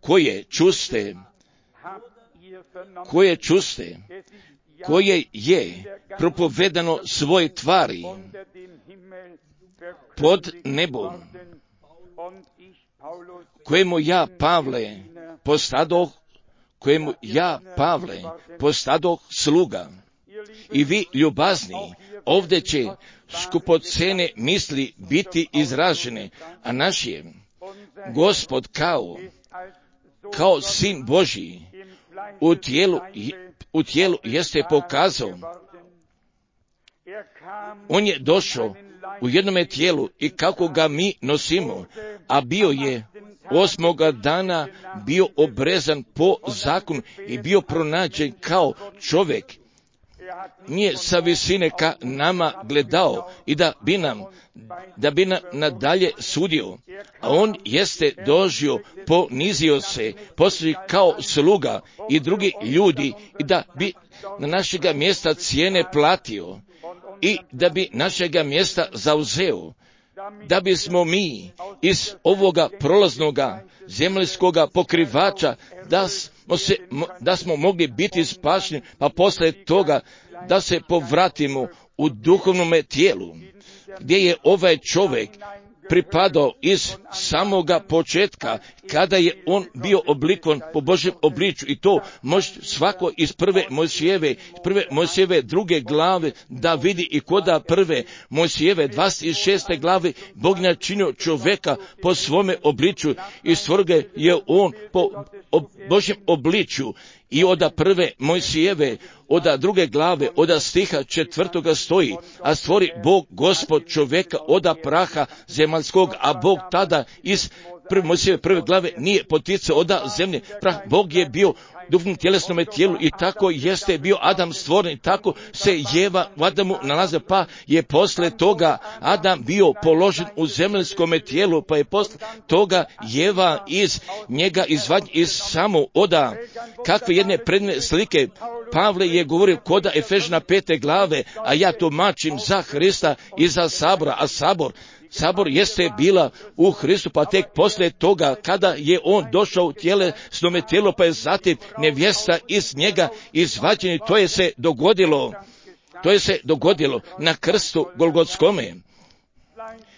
koje je propovedano svoje tvari pod nebom, kojemu ja Pavle postadoh sluga. I vi ljubazni, ovdje će skupocene misli biti izražene, a naš je Gospod kao sin Božji u tijelu jeste pokazao. On je došao u jednome tijelu i kako ga mi nosimo, a bio je 8. dana bio obrezan po zakonu i bio pronađen kao čovjek. Nije sa visine ka nama gledao i da bi nam nadalje sudio, a on jeste dožio, ponizio se, postoji kao sluga i drugi ljudi i da bi na našega mjesta cijene platio i da bi našega mjesta zauzeo, da bismo mi iz ovoga prolaznoga zemaljskoga pokrivača da smo mogli biti spašeni, pa posle toga da se povratimo u duhovnome tijelu, gdje je ovaj čovjek pripadao iz samoga početka, kada je on bio oblikovan po Božjem obličju, i to može svako iz prve Mojsijeve 2. glave da vidi, i koda prve Mojsijeve 26. glave Bog načinio čovjeka po svome obličju i stvorio je on po Božjem obličju. I oda prve Mojsijeve, oda 2. glave, oda stiha 4. stoji, a stvori Bog Gospod čovjeka oda praha zemaljskog, a Bog tada iz prve Mojsijeve 1. glave nije poticao oda zemlje prah. Bog je bio duhovnom tjelesnome tijelu i tako jeste bio Adam stvoren, tako se Jeva u Adamu nalaze, pa je posle toga Adam bio položen u zemaljskome tijelu, pa je posle toga Jeva iz njega izvađen iz samo oda kakve jedne predne slike. Pavle je govorio koda Efežana 5. glave, a ja tumačim za Hrista i za sabora, a sabor jeste bila u Hristu, pa tek posle toga kada je on došao u tjelesnome tijelu, pa je zatim nevjesta iz njega izvađena. To je se dogodilo na krstu Golgotskome.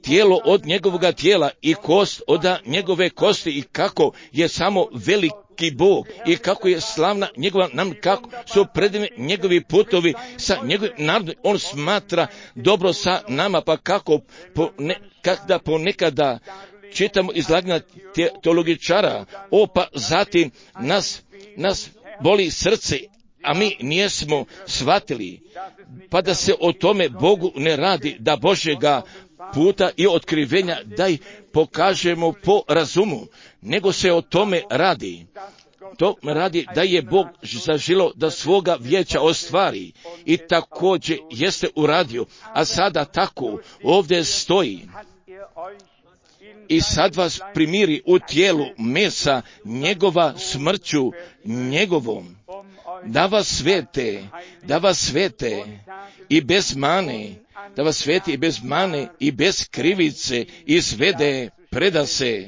tijelo od njegovoga tijela i kost od njegove kosti, i kako je samo veliki Bog i kako je slavna njegova nam, kako su predivni njegovi putovi sa njegovim narodom. On smatra dobro sa nama, pa kako kada ponekada čitamo izlaganja teologičara, pa zatim nas boli srce, a mi nijesmo shvatili, pa da se o tome Bogu ne radi, da Božjega puta i otkrivenja da ih pokažemo po razumu, nego se o tome radi. To radi da je Bog zaželio da svoga vijeća ostvari i također jeste uradio, a sada tako ovdje stoji i sad vas primiri u tijelu mesa njegova smrću njegovom, da vas svete i bez mane, da vas sveti i bez mane i bez krivice izvede, preda se.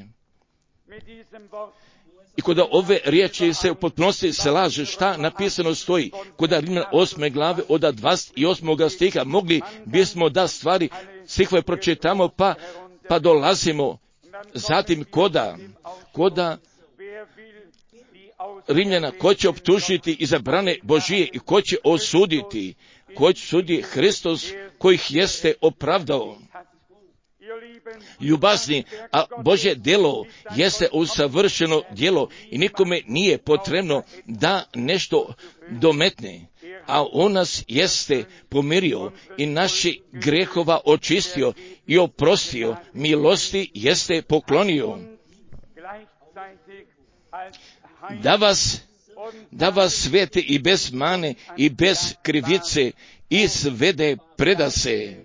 I kod ove riječi se u potpunosti slaže šta napisano stoji. Kod Rimljana 8. glave od 28. stiha mogli bismo da stvari stihove pročitamo pa dolazimo zatim koda Rimljana, ko će optužiti izabrane Božije i ko će osuditi, ko će sudi Hristos kojih jeste opravdao. Ljubazni, a Božje djelo jeste usavršeno djelo i nikome nije potrebno da nešto dometne, a on nas jeste pomirio i naši grehova očistio i oprostio, milosti jeste poklonio. Da vas svete i bez mane i bez krivice izvede, preda se.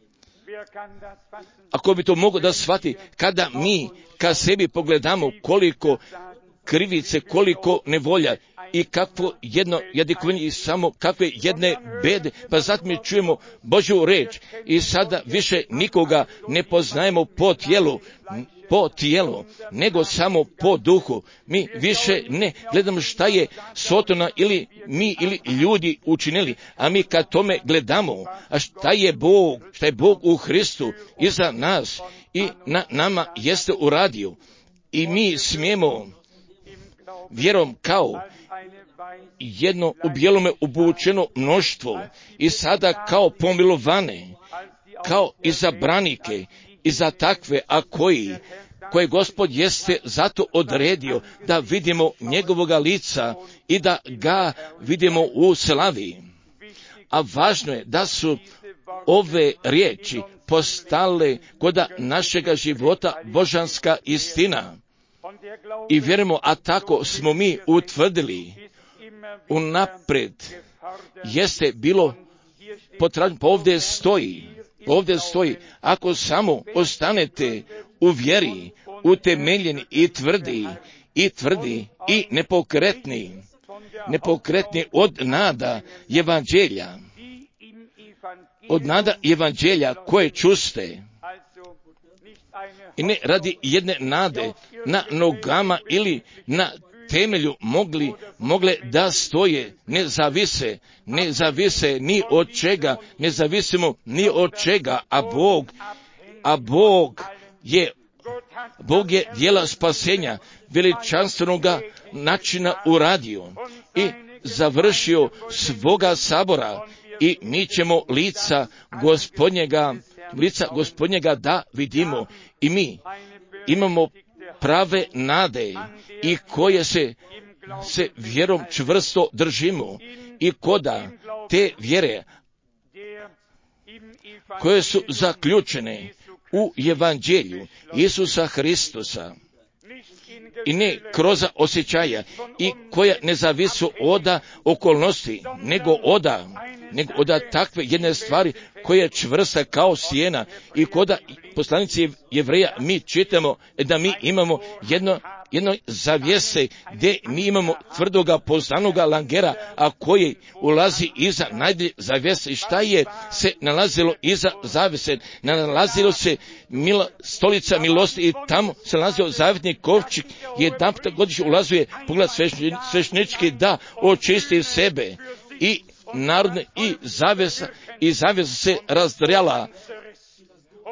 Ako bi to moglo da shvati, kada mi ka sebi pogledamo koliko krivice, koliko nevolja i kakvo jedno jadikovanje i samo kakve jedne bede, pa zatim mi čujemo Božju reč i sada više nikoga ne poznajemo po tijelu, nego samo po duhu. Mi više ne gledamo šta je Sotona ili mi ili ljudi učinili, a mi kad tome gledamo, a šta je Bog u Hristu iza nas i na nama jeste uradio. I mi smijemo vjerom kao jedno u bijelome obučeno mnoštvo i sada kao pomilovane, kao izabranike i za takve, a koje Gospod jeste zato odredio da vidimo njegovoga lica i da ga vidimo u slavi. A važno je da su ove riječi postale kod našega života božanska istina. I vjerujemo, a tako smo mi utvrdili unaprijed jeste bilo potražno, pa ovdje stoji, ako samo ostanete u vjeri, utemeljeni i tvrdi i nepokretni od nada evanđelja koje čuste. I ne radi jedne nade na nogama ili na temelju mogle da stoje, ne zavise ni od čega, ne zavisimo ni od čega, a Bog je djela spasenja veličanstvenoga načina uradio i završio svoga sabora i mi ćemo lica gospodnjega da vidimo i mi imamo prave nade i koje se vjerom čvrsto držimo i koda te vjere koje su zaključene u evanđelju Isusa Hristusa i ne kroz osjećaja i koja ne zavisu od okolnosti, nego od takve jedne stvari koja je čvrsta kao stijena i koda poslanici Jevreja mi čitamo da mi imamo jedno zavjese gdje mi imamo tvrdoga poznanoga langera, a koji ulazi iza najdjelje zavjese. I šta je se nalazilo iza zavjese? Nalazilo se stolica milosti i tamo se nalazio zavjetni kovčik. Jedanput godišnje ulazuje pogled sveštenički da očisti sebe i narodne i zavjesa se razdrjala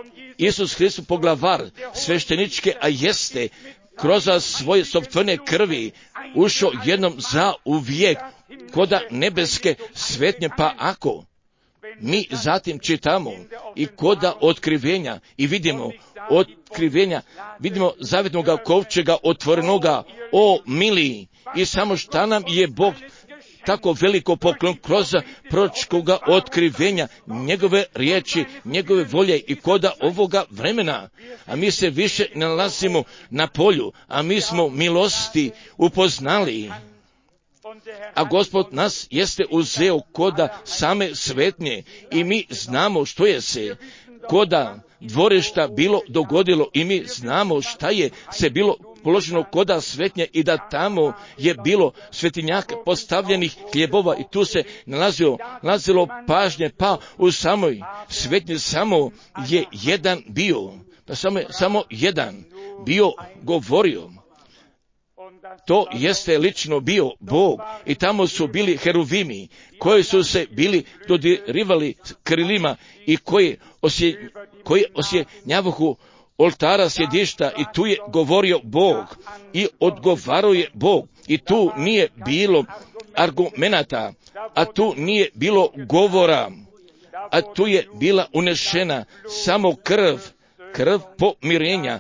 Isus Hristos poglavar svešteničke, a jeste kroz svoje sopstvene krvi ušao jednom za uvijek koda nebeske svetnje, pa ako mi zatim čitamo i koda otkrivenja i vidimo otkrivenja, vidimo zavetnoga kovčega otvorenoga, o mili, i samo šta nam je Bog tako veliko poklon kroz proročkoga otkrivenja, njegove riječi, njegove volje i koda ovoga vremena. A mi se više ne nalazimo na polju, a mi smo milosti upoznali. A Gospod nas jeste uzeo koda same svetnje i mi znamo što je se koda dvorišta bilo dogodilo i mi znamo šta je se bilo položeno koda svetnje i da tamo je bilo svetinjaka postavljenih hljebova i tu se nalazilo pažnje, pa u samoj svetnji samo je jedan bio, pa samo jedan bio govorio. To jeste lično bio Bog i tamo su bili heruvimi koji su se bili dodirivali krilima i koji osjenjavahu oltara sjedišta i tu je govorio Bog i odgovarao je Bog i tu nije bilo argumenata, a tu nije bilo govora, a tu je bila unešena samo krv pomirenja.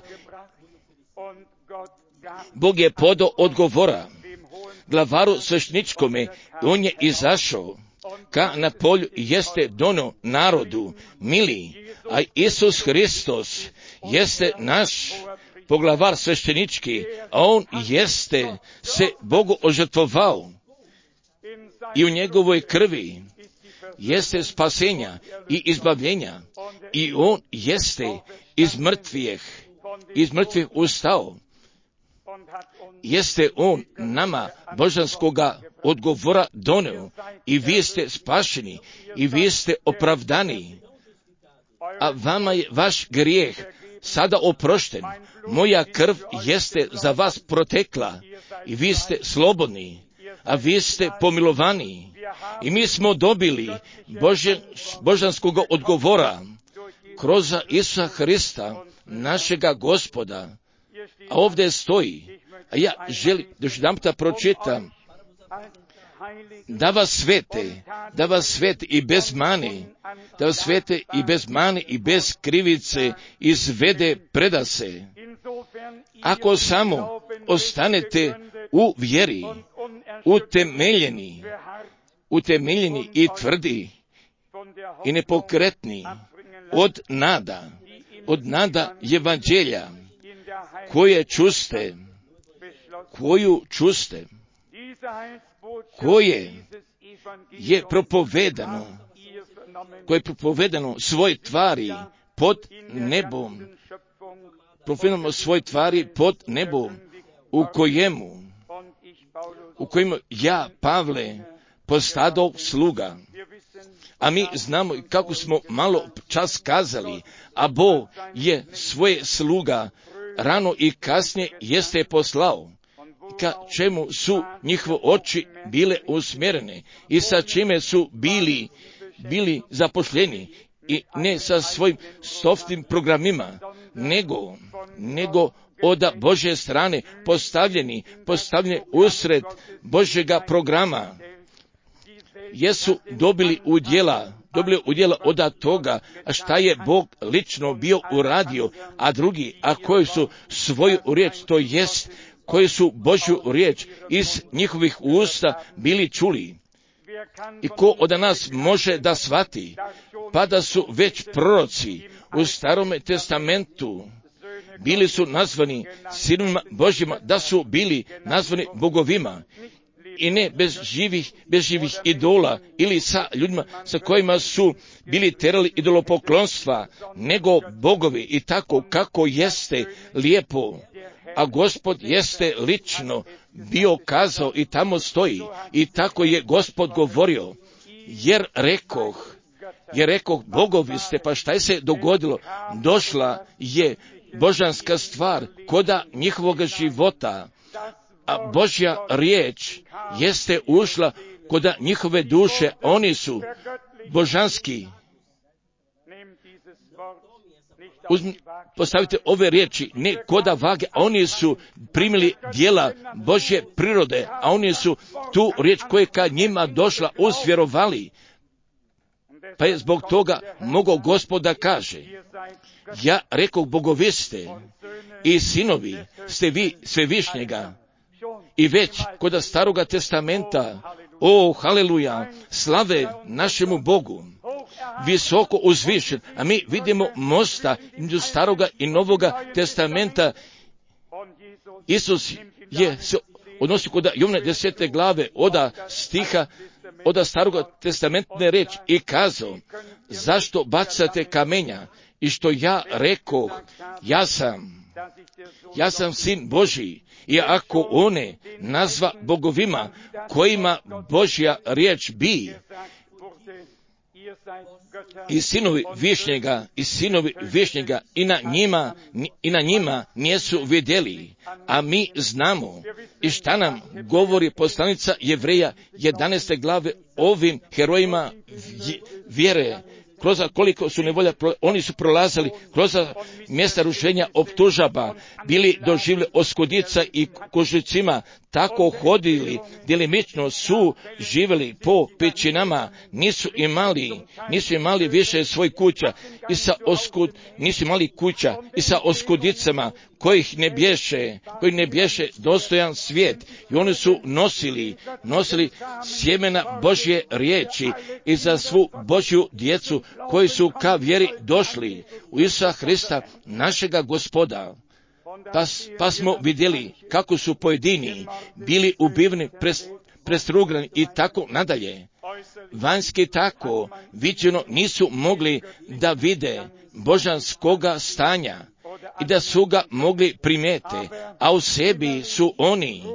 Bog je podao odgovora glavaru svešteničkome, on je izašao ka na polju i jeste dono narodu mili, a Isus Hristos jeste naš poglavar sveštenički, a on jeste se Bogu ožrtvovao i u njegovoj krvi jeste spasenja i izbavljenja i on jeste iz mrtvih ustao. Jeste on nama božanskoga odgovora doneo i vi ste spašeni i vi ste opravdani, a vama je vaš grijeh sada oprošten. Moja krv jeste za vas protekla i vi ste slobodni, a vi ste pomilovani i mi smo dobili božanskoga odgovora kroz Isusa Hrista, našega Gospoda. A ovdje stoji, a ja želim da još jedan puta pročitam, da vas svete i bez mane, da vas svete i bez mane i bez krivice izvede predase. Ako samo ostanete u vjeri, utemeljeni i tvrdi i nepokretni od nada evanđelja, koju čuste, koje je propovedano svoj tvari pod nebom, u kojemu ja, Pavle, postadov sluga. A mi znamo kako smo malo čas kazali, a Bog je svoje sluga rano i kasnije jeste poslao, ka čemu su njihove oči bile usmjerene i sa čime su bili zaposleni i ne sa svojim softnim programima, nego od Božje strane postavljeni usred Božjega programa. Jesu dobili udjela od toga šta je Bog lično bio uradio, a drugi, a koji su svoju riječ, to jest koji su Božju riječ iz njihovih usta bili čuli. I ko od nas može da shvati, pa da su već proroci u Starome testamentu bili su nazvani sinovima Božjima, da su bili nazvani bogovima, i ne bez živih idola ili sa ljudima sa kojima su bili terali idolopoklonstva, nego bogovi, i tako kako jeste lijepo. A Gospod jeste lično bio kazao i tamo stoji, i tako je Gospod govorio, jer rekoh bogovi ste, pa šta je se dogodilo? Došla je božanska stvar koda njihovog života, a Božja riječ jeste ušla koda njihove duše, oni su božanski. postavite ove riječi, ne koda vage, a oni su primili dijela Božje prirode, a oni su tu riječ koja je kad njima došla usvjerovali. Pa je zbog toga mogao Gospod da kaže, ja rekao bogoviste i sinovi ste vi Svevišnjega. I već kod Staroga testamenta, haleluja, slave našemu Bogu, visoko uzvišen, a mi vidimo mosta između Staroga i Novoga testamenta. Isus je se odnosi kod Jovne 10. glave oda stiha, oda Staroga testamentne reči i kazao, zašto bacate kamenja? I što ja rekoh, ja sam sin Božji, i ako one nazva bogovima kojima Božja riječ bi, i sinovi Višnjega i na njima nijesu vidjeli, a mi znamo i šta nam govori poslanica Jevreja 11. glave ovim herojima vjere, kroz koliko su nevolja, oni su prolazili kroz mjesta rušenja optužaba, bili doživjeli oskudica i kožicima, tako hodili, djelimično su živjeli po pećinama, nisu imali više svoj kuća nisu imali kuća i sa oskudicama koji ne bješe dostojan svijet, i oni su nosili sjemena Božje riječi i za svu Božju djecu koji su ka vjeri došli u Isusa Hrista našega Gospoda. Pa smo vidjeli kako su pojedini bili ubiveni, prestrugani i tako nadalje. Vanjski tako viđeno nisu mogli da vide božanskoga stanja i da su ga mogli primijete, a u sebi su oni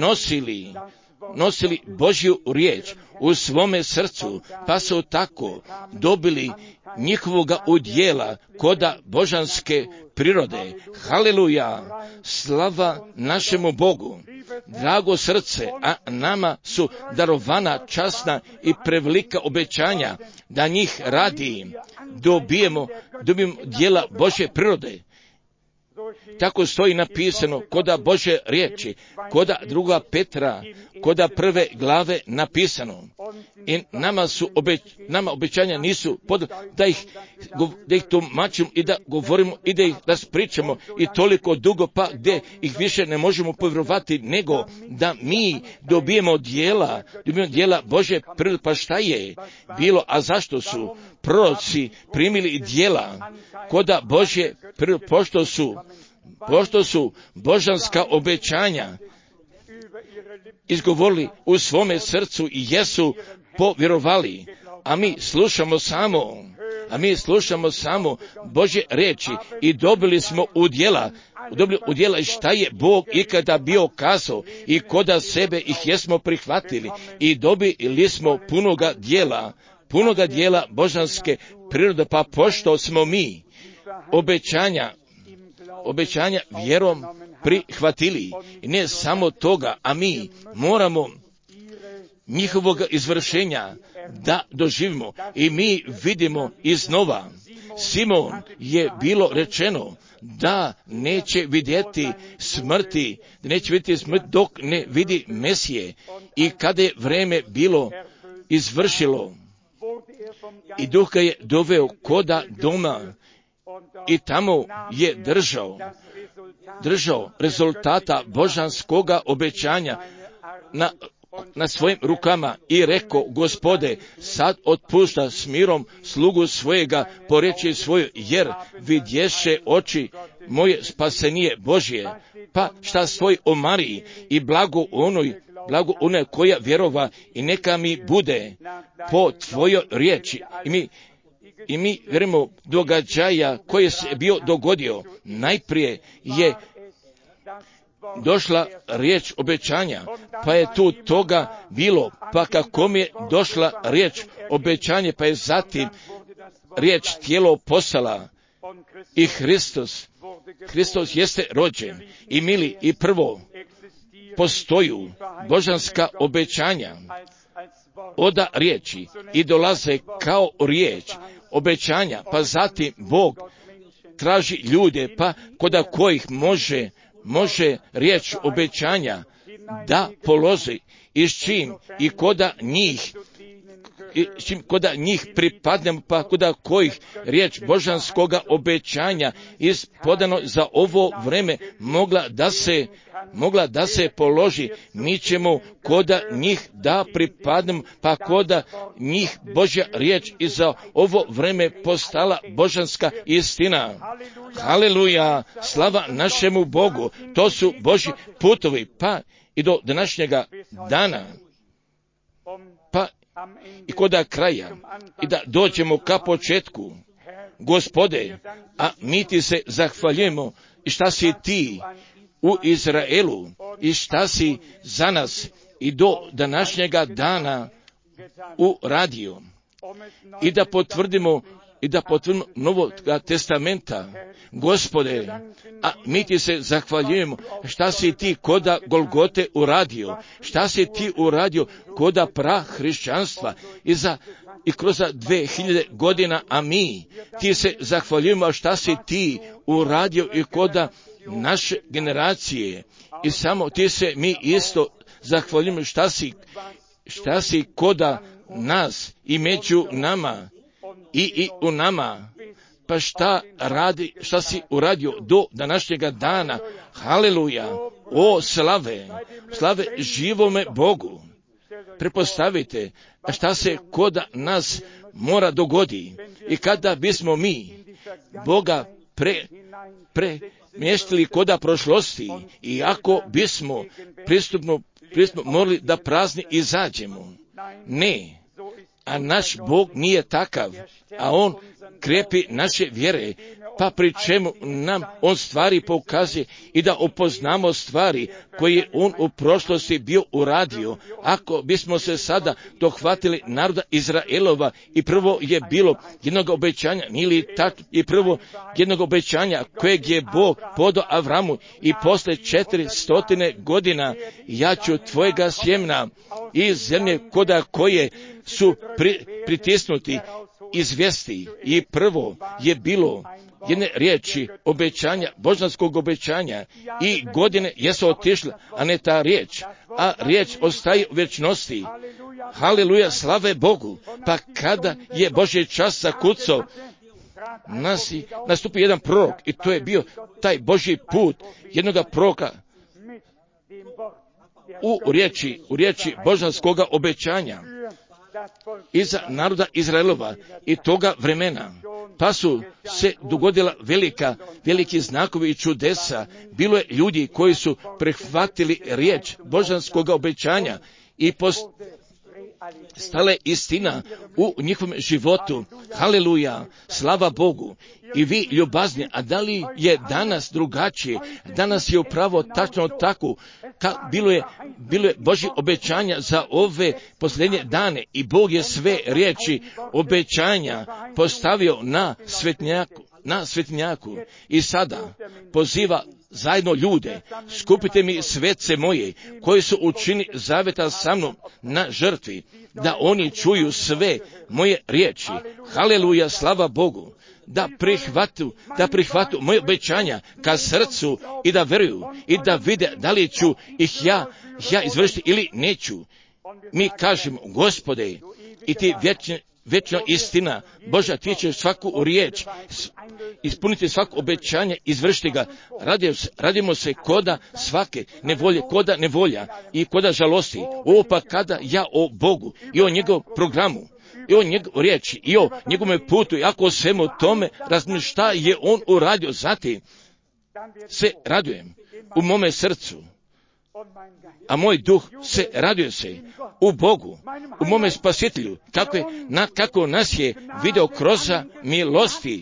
nosili Božju riječ u svome srcu, pa su tako dobili njihovoga udjela koda božanske prirode. Haleluja, slava našemu Bogu. Drago srce, a nama su darovana časna i prevelika obećanja da njih radi dobijemo djela Božje prirode. Tako stoji napisano koda Božje riječi, koda 2. Petra, koda 1. glave napisano. I nama obećanja nisu da ih tumačimo i da govorimo i da ih raspričamo i toliko dugo, pa gdje ih više ne možemo povjerovati, nego da mi dobijemo djela Božje prirode. Pa šta je bilo, a zašto su proroci primili djela koda Božje prirode, pošto su božanska obećanja izgovorili u svome srcu i jesu povjerovali, a mi slušamo samo Božje riječi i dobili smo udjela i šta je Bog ikada bio kazao i koda sebe ih jesmo prihvatili i dobili smo punoga dijela božanske prirode, pa pošto smo mi obećanja vjerom prihvatili. I ne samo toga, a mi moramo njihovog izvršenja da doživimo. I mi vidimo iznova, Simon je bilo rečeno da neće vidjeti smrti dok ne vidi Mesije. I kada je vrijeme bilo izvršilo i Duh ga je doveo koda doma i tamo je držao rezultata božanskoga obećanja na svojim rukama i rekao, Gospode, sad otpušta s mirom slugu svojega po riječi svoju, jer vidješe oči moje spasenije Božje. Pa šta svoj o Mariji i blago onoj koja vjerova, i neka mi bude po tvojoj riječi. I mi vjerujemo događaja koje se bio dogodio. Najprije je došla riječ obećanja, pa je tu toga bilo, pa kako mi je došla riječ obećanje, pa je zatim riječ tijelo postala i Hristos jeste rođen. I mili, i prvo postoju božanska obećanja oda riječi i dolaze kao riječ obećanja, pa zatim Bog traži ljude, pa koda kojih može riječ obećanja da položi i s čim i koda njih pripadnemo, pa koda kojih riječ božanskoga obećanja ispodano za ovo vreme mogla da se položi, mi ćemo koda njih da pripadnemo, pa koda njih Božja riječ i za ovo vreme postala božanska istina. Haleluja, slava našemu Bogu, to su Božji putovi, pa i do današnjega dana, pa i koda kraja, i da dođemo ka početku. Gospode, a mi ti se zahvaljujemo i šta si ti u Izraelu i šta si za nas i do današnjega dana uradio. I da potvrdimo Novog testamenta. Gospode, a mi ti se zahvaljujemo šta si ti koda Golgote uradio, šta si ti uradio koda prahrišćanstva i kroz 2000 godina, a mi ti se zahvaljujemo šta si ti uradio i koda naše generacije i samo ti se mi isto zahvaljujemo šta si koda nas i među nama i u nama, pa šta si uradio do današnjega dana. Haleluja, o slave živome Bogu. Prepostavite šta se koda nas mora dogodi i kada bismo mi Boga premjestili koda prošlosti i ako bismo pristupno morali da prazni izađemo. Ne, a naš Bog nije takav, a On krepi naše vjere, pa pri čemu nam On stvari pokazuje i da upoznamo stvari koje On u prošlosti bio uradio. Ako bismo se sada dohvatili naroda Izraelova i prvo je bilo jednog obećanja, i prvo jednog obećanja kojeg je Bog podao Avramu i posle 400 godina ja ću tvojega sjemena iz zemlje koda koje su pritisnuti izvesti. I prvo je bilo jedne riječi obećanja, božanskog obećanja i godine jesu otišle, a ne ta riječ, a riječ ostaje u vječnosti. Haleluja, slave Bogu. Pa kada je Božji čas zakucao, nastupi jedan prorok i to je bio taj Božji put jednoga proroka u riječi božanskoga obećanja iza naroda Izraelova i toga vremena. Pa su se dogodila veliki znakovi i čudesa. Bilo je ljudi koji su prihvatili riječ božanskoga obećanja i postala je istina u njihovom životu. Haleluja, slava Bogu. I vi ljubazni, a da li je danas drugačije? Danas je upravo tačno tako. Bilo je Božje obećanja za ove posljednje dane i Bog je sve riječi obećanja postavio na svetinjaku i sada poziva zajedno ljude, skupite mi svece moje koji su učinili zaveta sa mnom na žrtvi, da oni čuju sve moje riječi. Haleluja, slava Bogu. Da prihvatu moje obećanja ka srcu i da veruju i da vide da li ću ih ja izvršiti ili neću. Mi kažemo, Gospode, i ti vječna istina Božja, ti ćeš svaku riječ ispuniti, svako obećanje, izvršiti ga. Radimo se koda svake nevolja i koda žalosti. Ovo pa kada ja o Bogu i o njegovom programu i o njegovoj riječi i o njegovom putu i ako o svemu tome razmišljam šta je on uradio, zatim se radujem u mome srcu, a moj duh se raduje se u Bogu, u mome spasitelju, kako nas je video kroz milosti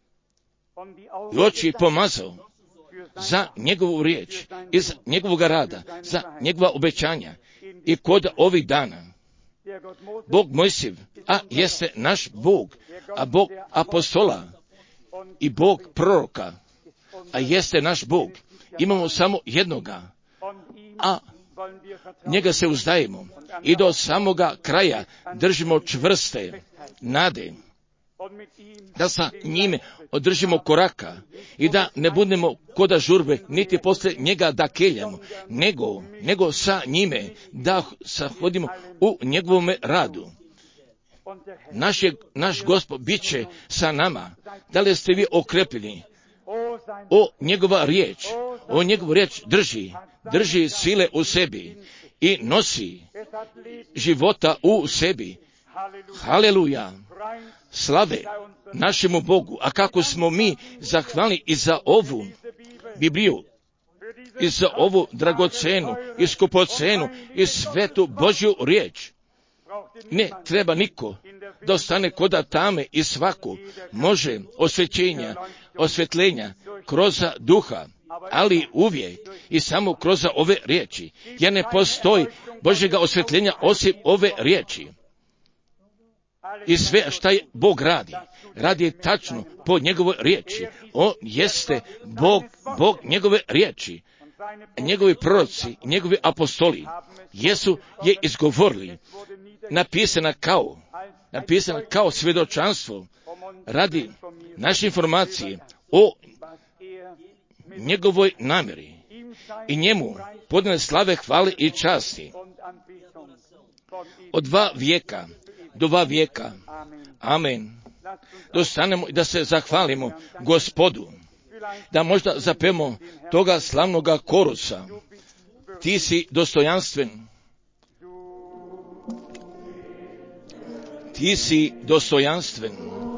i oči pomazao za njegovu riječ, iz njegovog rada, za njegova obećanja i kod ovih dana. Bog Mojsijev, a jeste naš Bog, a Bog apostola i Bog proroka, a jeste naš Bog. Imamo samo jednoga, a njega se uzdajemo i do samoga kraja držimo čvrste nade da sa njime održimo koraka i da ne budemo koda žurbe, niti posle njega da keljamo, nego sa njime da hodimo u njegovome radu. Naš Gospod bit će sa nama. Da li ste vi okrepili? Njegova riječ drži sile u sebi i nosi života u sebi. Haleluja! Slave našemu Bogu. A kako smo mi zahvalni i za ovu Bibliju, i za ovu dragocenu, i skupocenu, i svetu Božju riječ. Ne treba niko da ostane koda tame i svako može osvetljenja kroz duha, ali uvijek i samo kroz ove riječi. Jer ne postoji Božjega osvetljenja osim ove riječi. I sve šta je Bog radi tačno po njegovoj riječi. On jeste Bog njegove riječi. Njegovi proroci, njegovi apostoli je izgovorili, napisana kao svjedočanstvo radi naše informacije o njegovoj namjeri i njemu podane slave, hvale i časti. Od 2 vijeka do 2 vijeka. Amen. Dostanemo i da se zahvalimo Gospodu, da možda zapemo toga slavnoga korusa. Ti si dostojanstven. Ti si dostojanstven.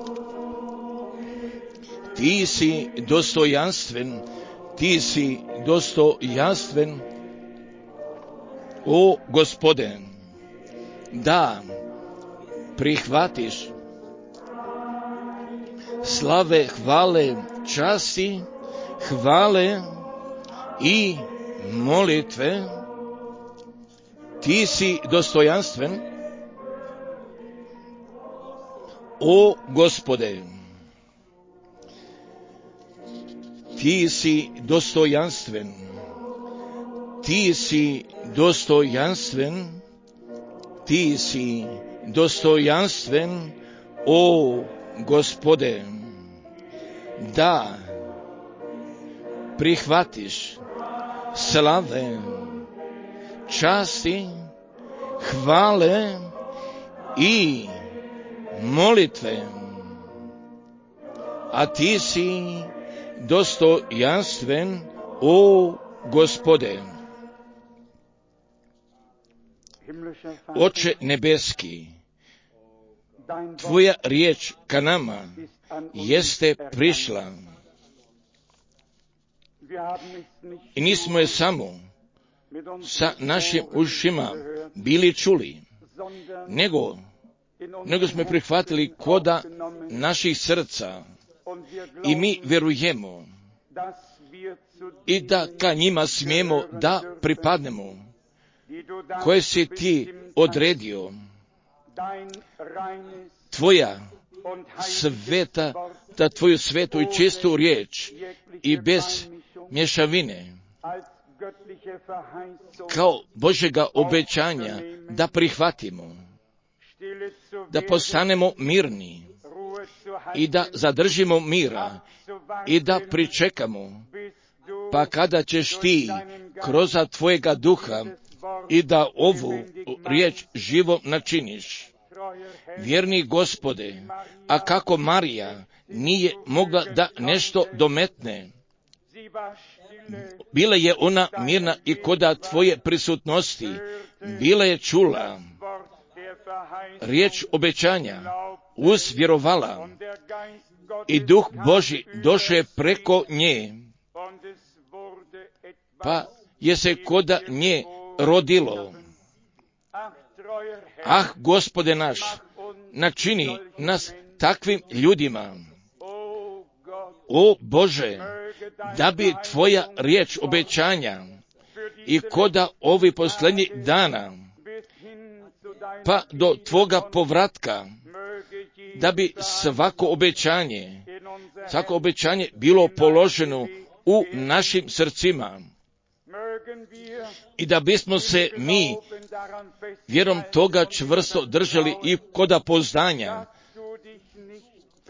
Ti si dostojanstven. Ti si dostojanstven. O Gospode, da prihvatiš slave, hvale, časti, hvale i molitve. Ti si dostojanstven, o Gospode. Ti si dostojanstven. Ti si dostojanstven. Ti si dostojanstven, o Gospode, da prihvatiš slave, časti, hvale i molitve. A ti si dostojanstven, o Gospode. Oče nebeski, tvoja riječ ka nama jeste prišla i nismo je samo sa našim ušima bili čuli, nego smo je prihvatili koda naših srca i mi vjerujemo i da ka njima smijemo da pripadnemo, koje si ti odredio, tvoja sveta, da tvoju svetu i čistu riječ i bez mješavine, kao Božjega obećanja da prihvatimo, da postanemo mirni i da zadržimo mira i da pričekamo, pa kada ćeš ti kroz tvojega duha i da ovu riječ živom načiniš. Vjerni Gospode, a kako Marija nije mogla da nešto dometne, bila je ona mirna i koda tvoje prisutnosti, bila je čula riječ obećanja, vjerovala i Duh Božji došao je preko nje, pa je se koda nje rodilo. Ah, Gospode naš, načini nas takvim ljudima. O Bože, da bi tvoja riječ obećanja i koda ovi posljednjih dana, pa do tvoga povratka, da bi svako obećanje bilo položeno u našim srcima i da bismo se mi vjerom toga čvrsto držali i koda poznanja,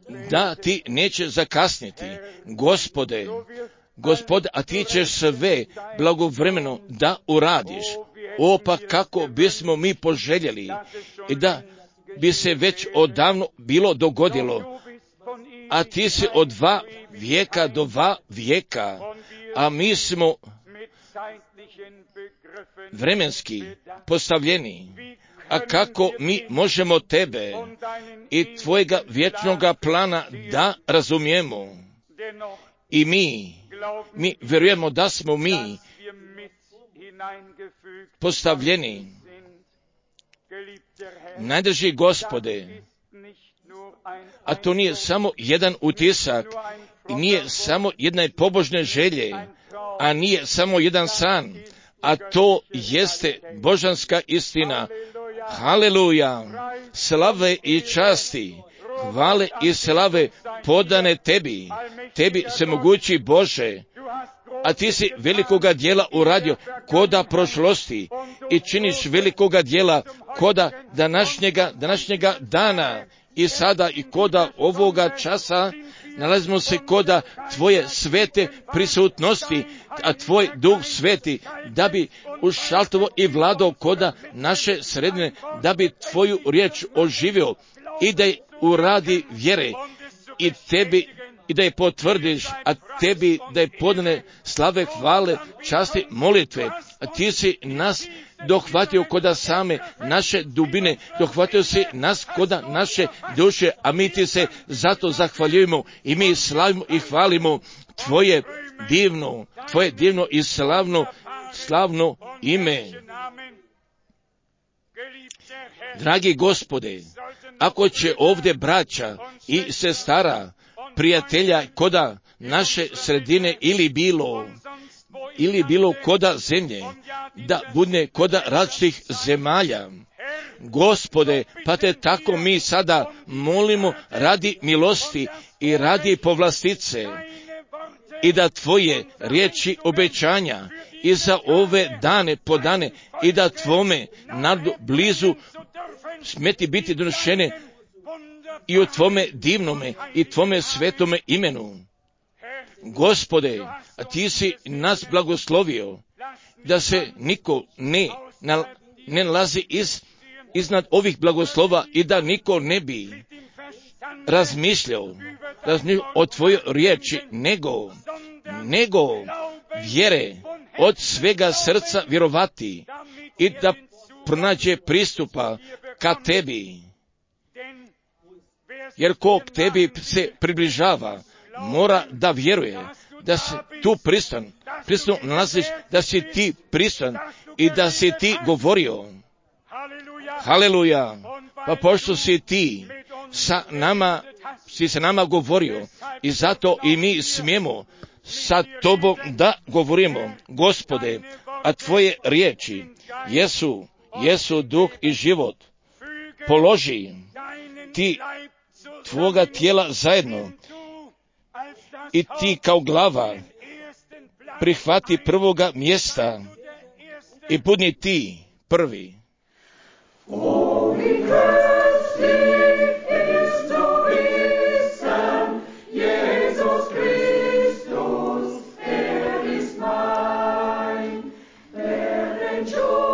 da ti neće zakasniti. Gospode, a ti ćeš sve blagovremeno da uradiš. O, pa kako bismo mi poželjeli i da bi se već odavno bilo dogodilo, a ti si od 2 vijeka do 2 vijeka, a mi smo vremenski postavljeni. A kako mi možemo tebe i tvojega vječnoga plana da razumijemo? I mi vjerujemo da smo mi postavljeni. Najdraži Gospode, a to nije samo jedan utisak, i nije samo jedne pobožne želje, a nije samo jedan san, a to jeste božanska istina. Haleluja! Slave i časti, hvale i slave podane tebi. Tebi se mogući Bože, a ti si velikoga djela uradio koda prošlosti i činiš velikoga djela koda današnjega dana i sada i koda ovoga časa. Nalazimo se koda tvoje svete prisutnosti, a tvoj duh sveti da bi ušaltovo i vladao koda naše sredine, da bi tvoju riječ oživio i da je uradi vjere i tebi i da je potvrdiš, a tebi da je podane slave, hvale, časti, molitve. A ti si nas dohvatio koda same naše dubine, dohvatio si nas koda naše duše, a mi ti se zato zahvaljujemo i mi slavimo i hvalimo tvoje divno i slavno ime. Dragi Gospode, ako će ovdje braća i sestara, prijatelja koda naše sredine ili bilo koda zemlje, da bude koda različitih zemalja. Gospode, pa te tako mi sada molimo radi milosti i radi povlastice i da tvoje riječi obećanja i za ove dane podane i da tvome narodu blizu smeti biti donošene i u tvome divnome i tvome svetome imenu. Gospode, a ti si nas blagoslovio da se niko ne nalazi iznad ovih blagoslova i da niko ne bi razmišljao o tvojoj riječi, nego vjere od svega srca vjerovati i da pronađe pristupa ka tebi. Jer ko k tebi se približava, mora da vjeruje da si tu prisutan nalaziš, da si ti prisutan i da si ti govorio. Haleluja! Pa pošto si ti sa nama govorio i zato i mi smijemo sa tobom da govorimo. Gospode, a tvoje riječi jesu duh i život. Položi ti tvoga tijela zajedno i ti kao glava prihvati prvoga mjesta i budni ti prvi. Joy.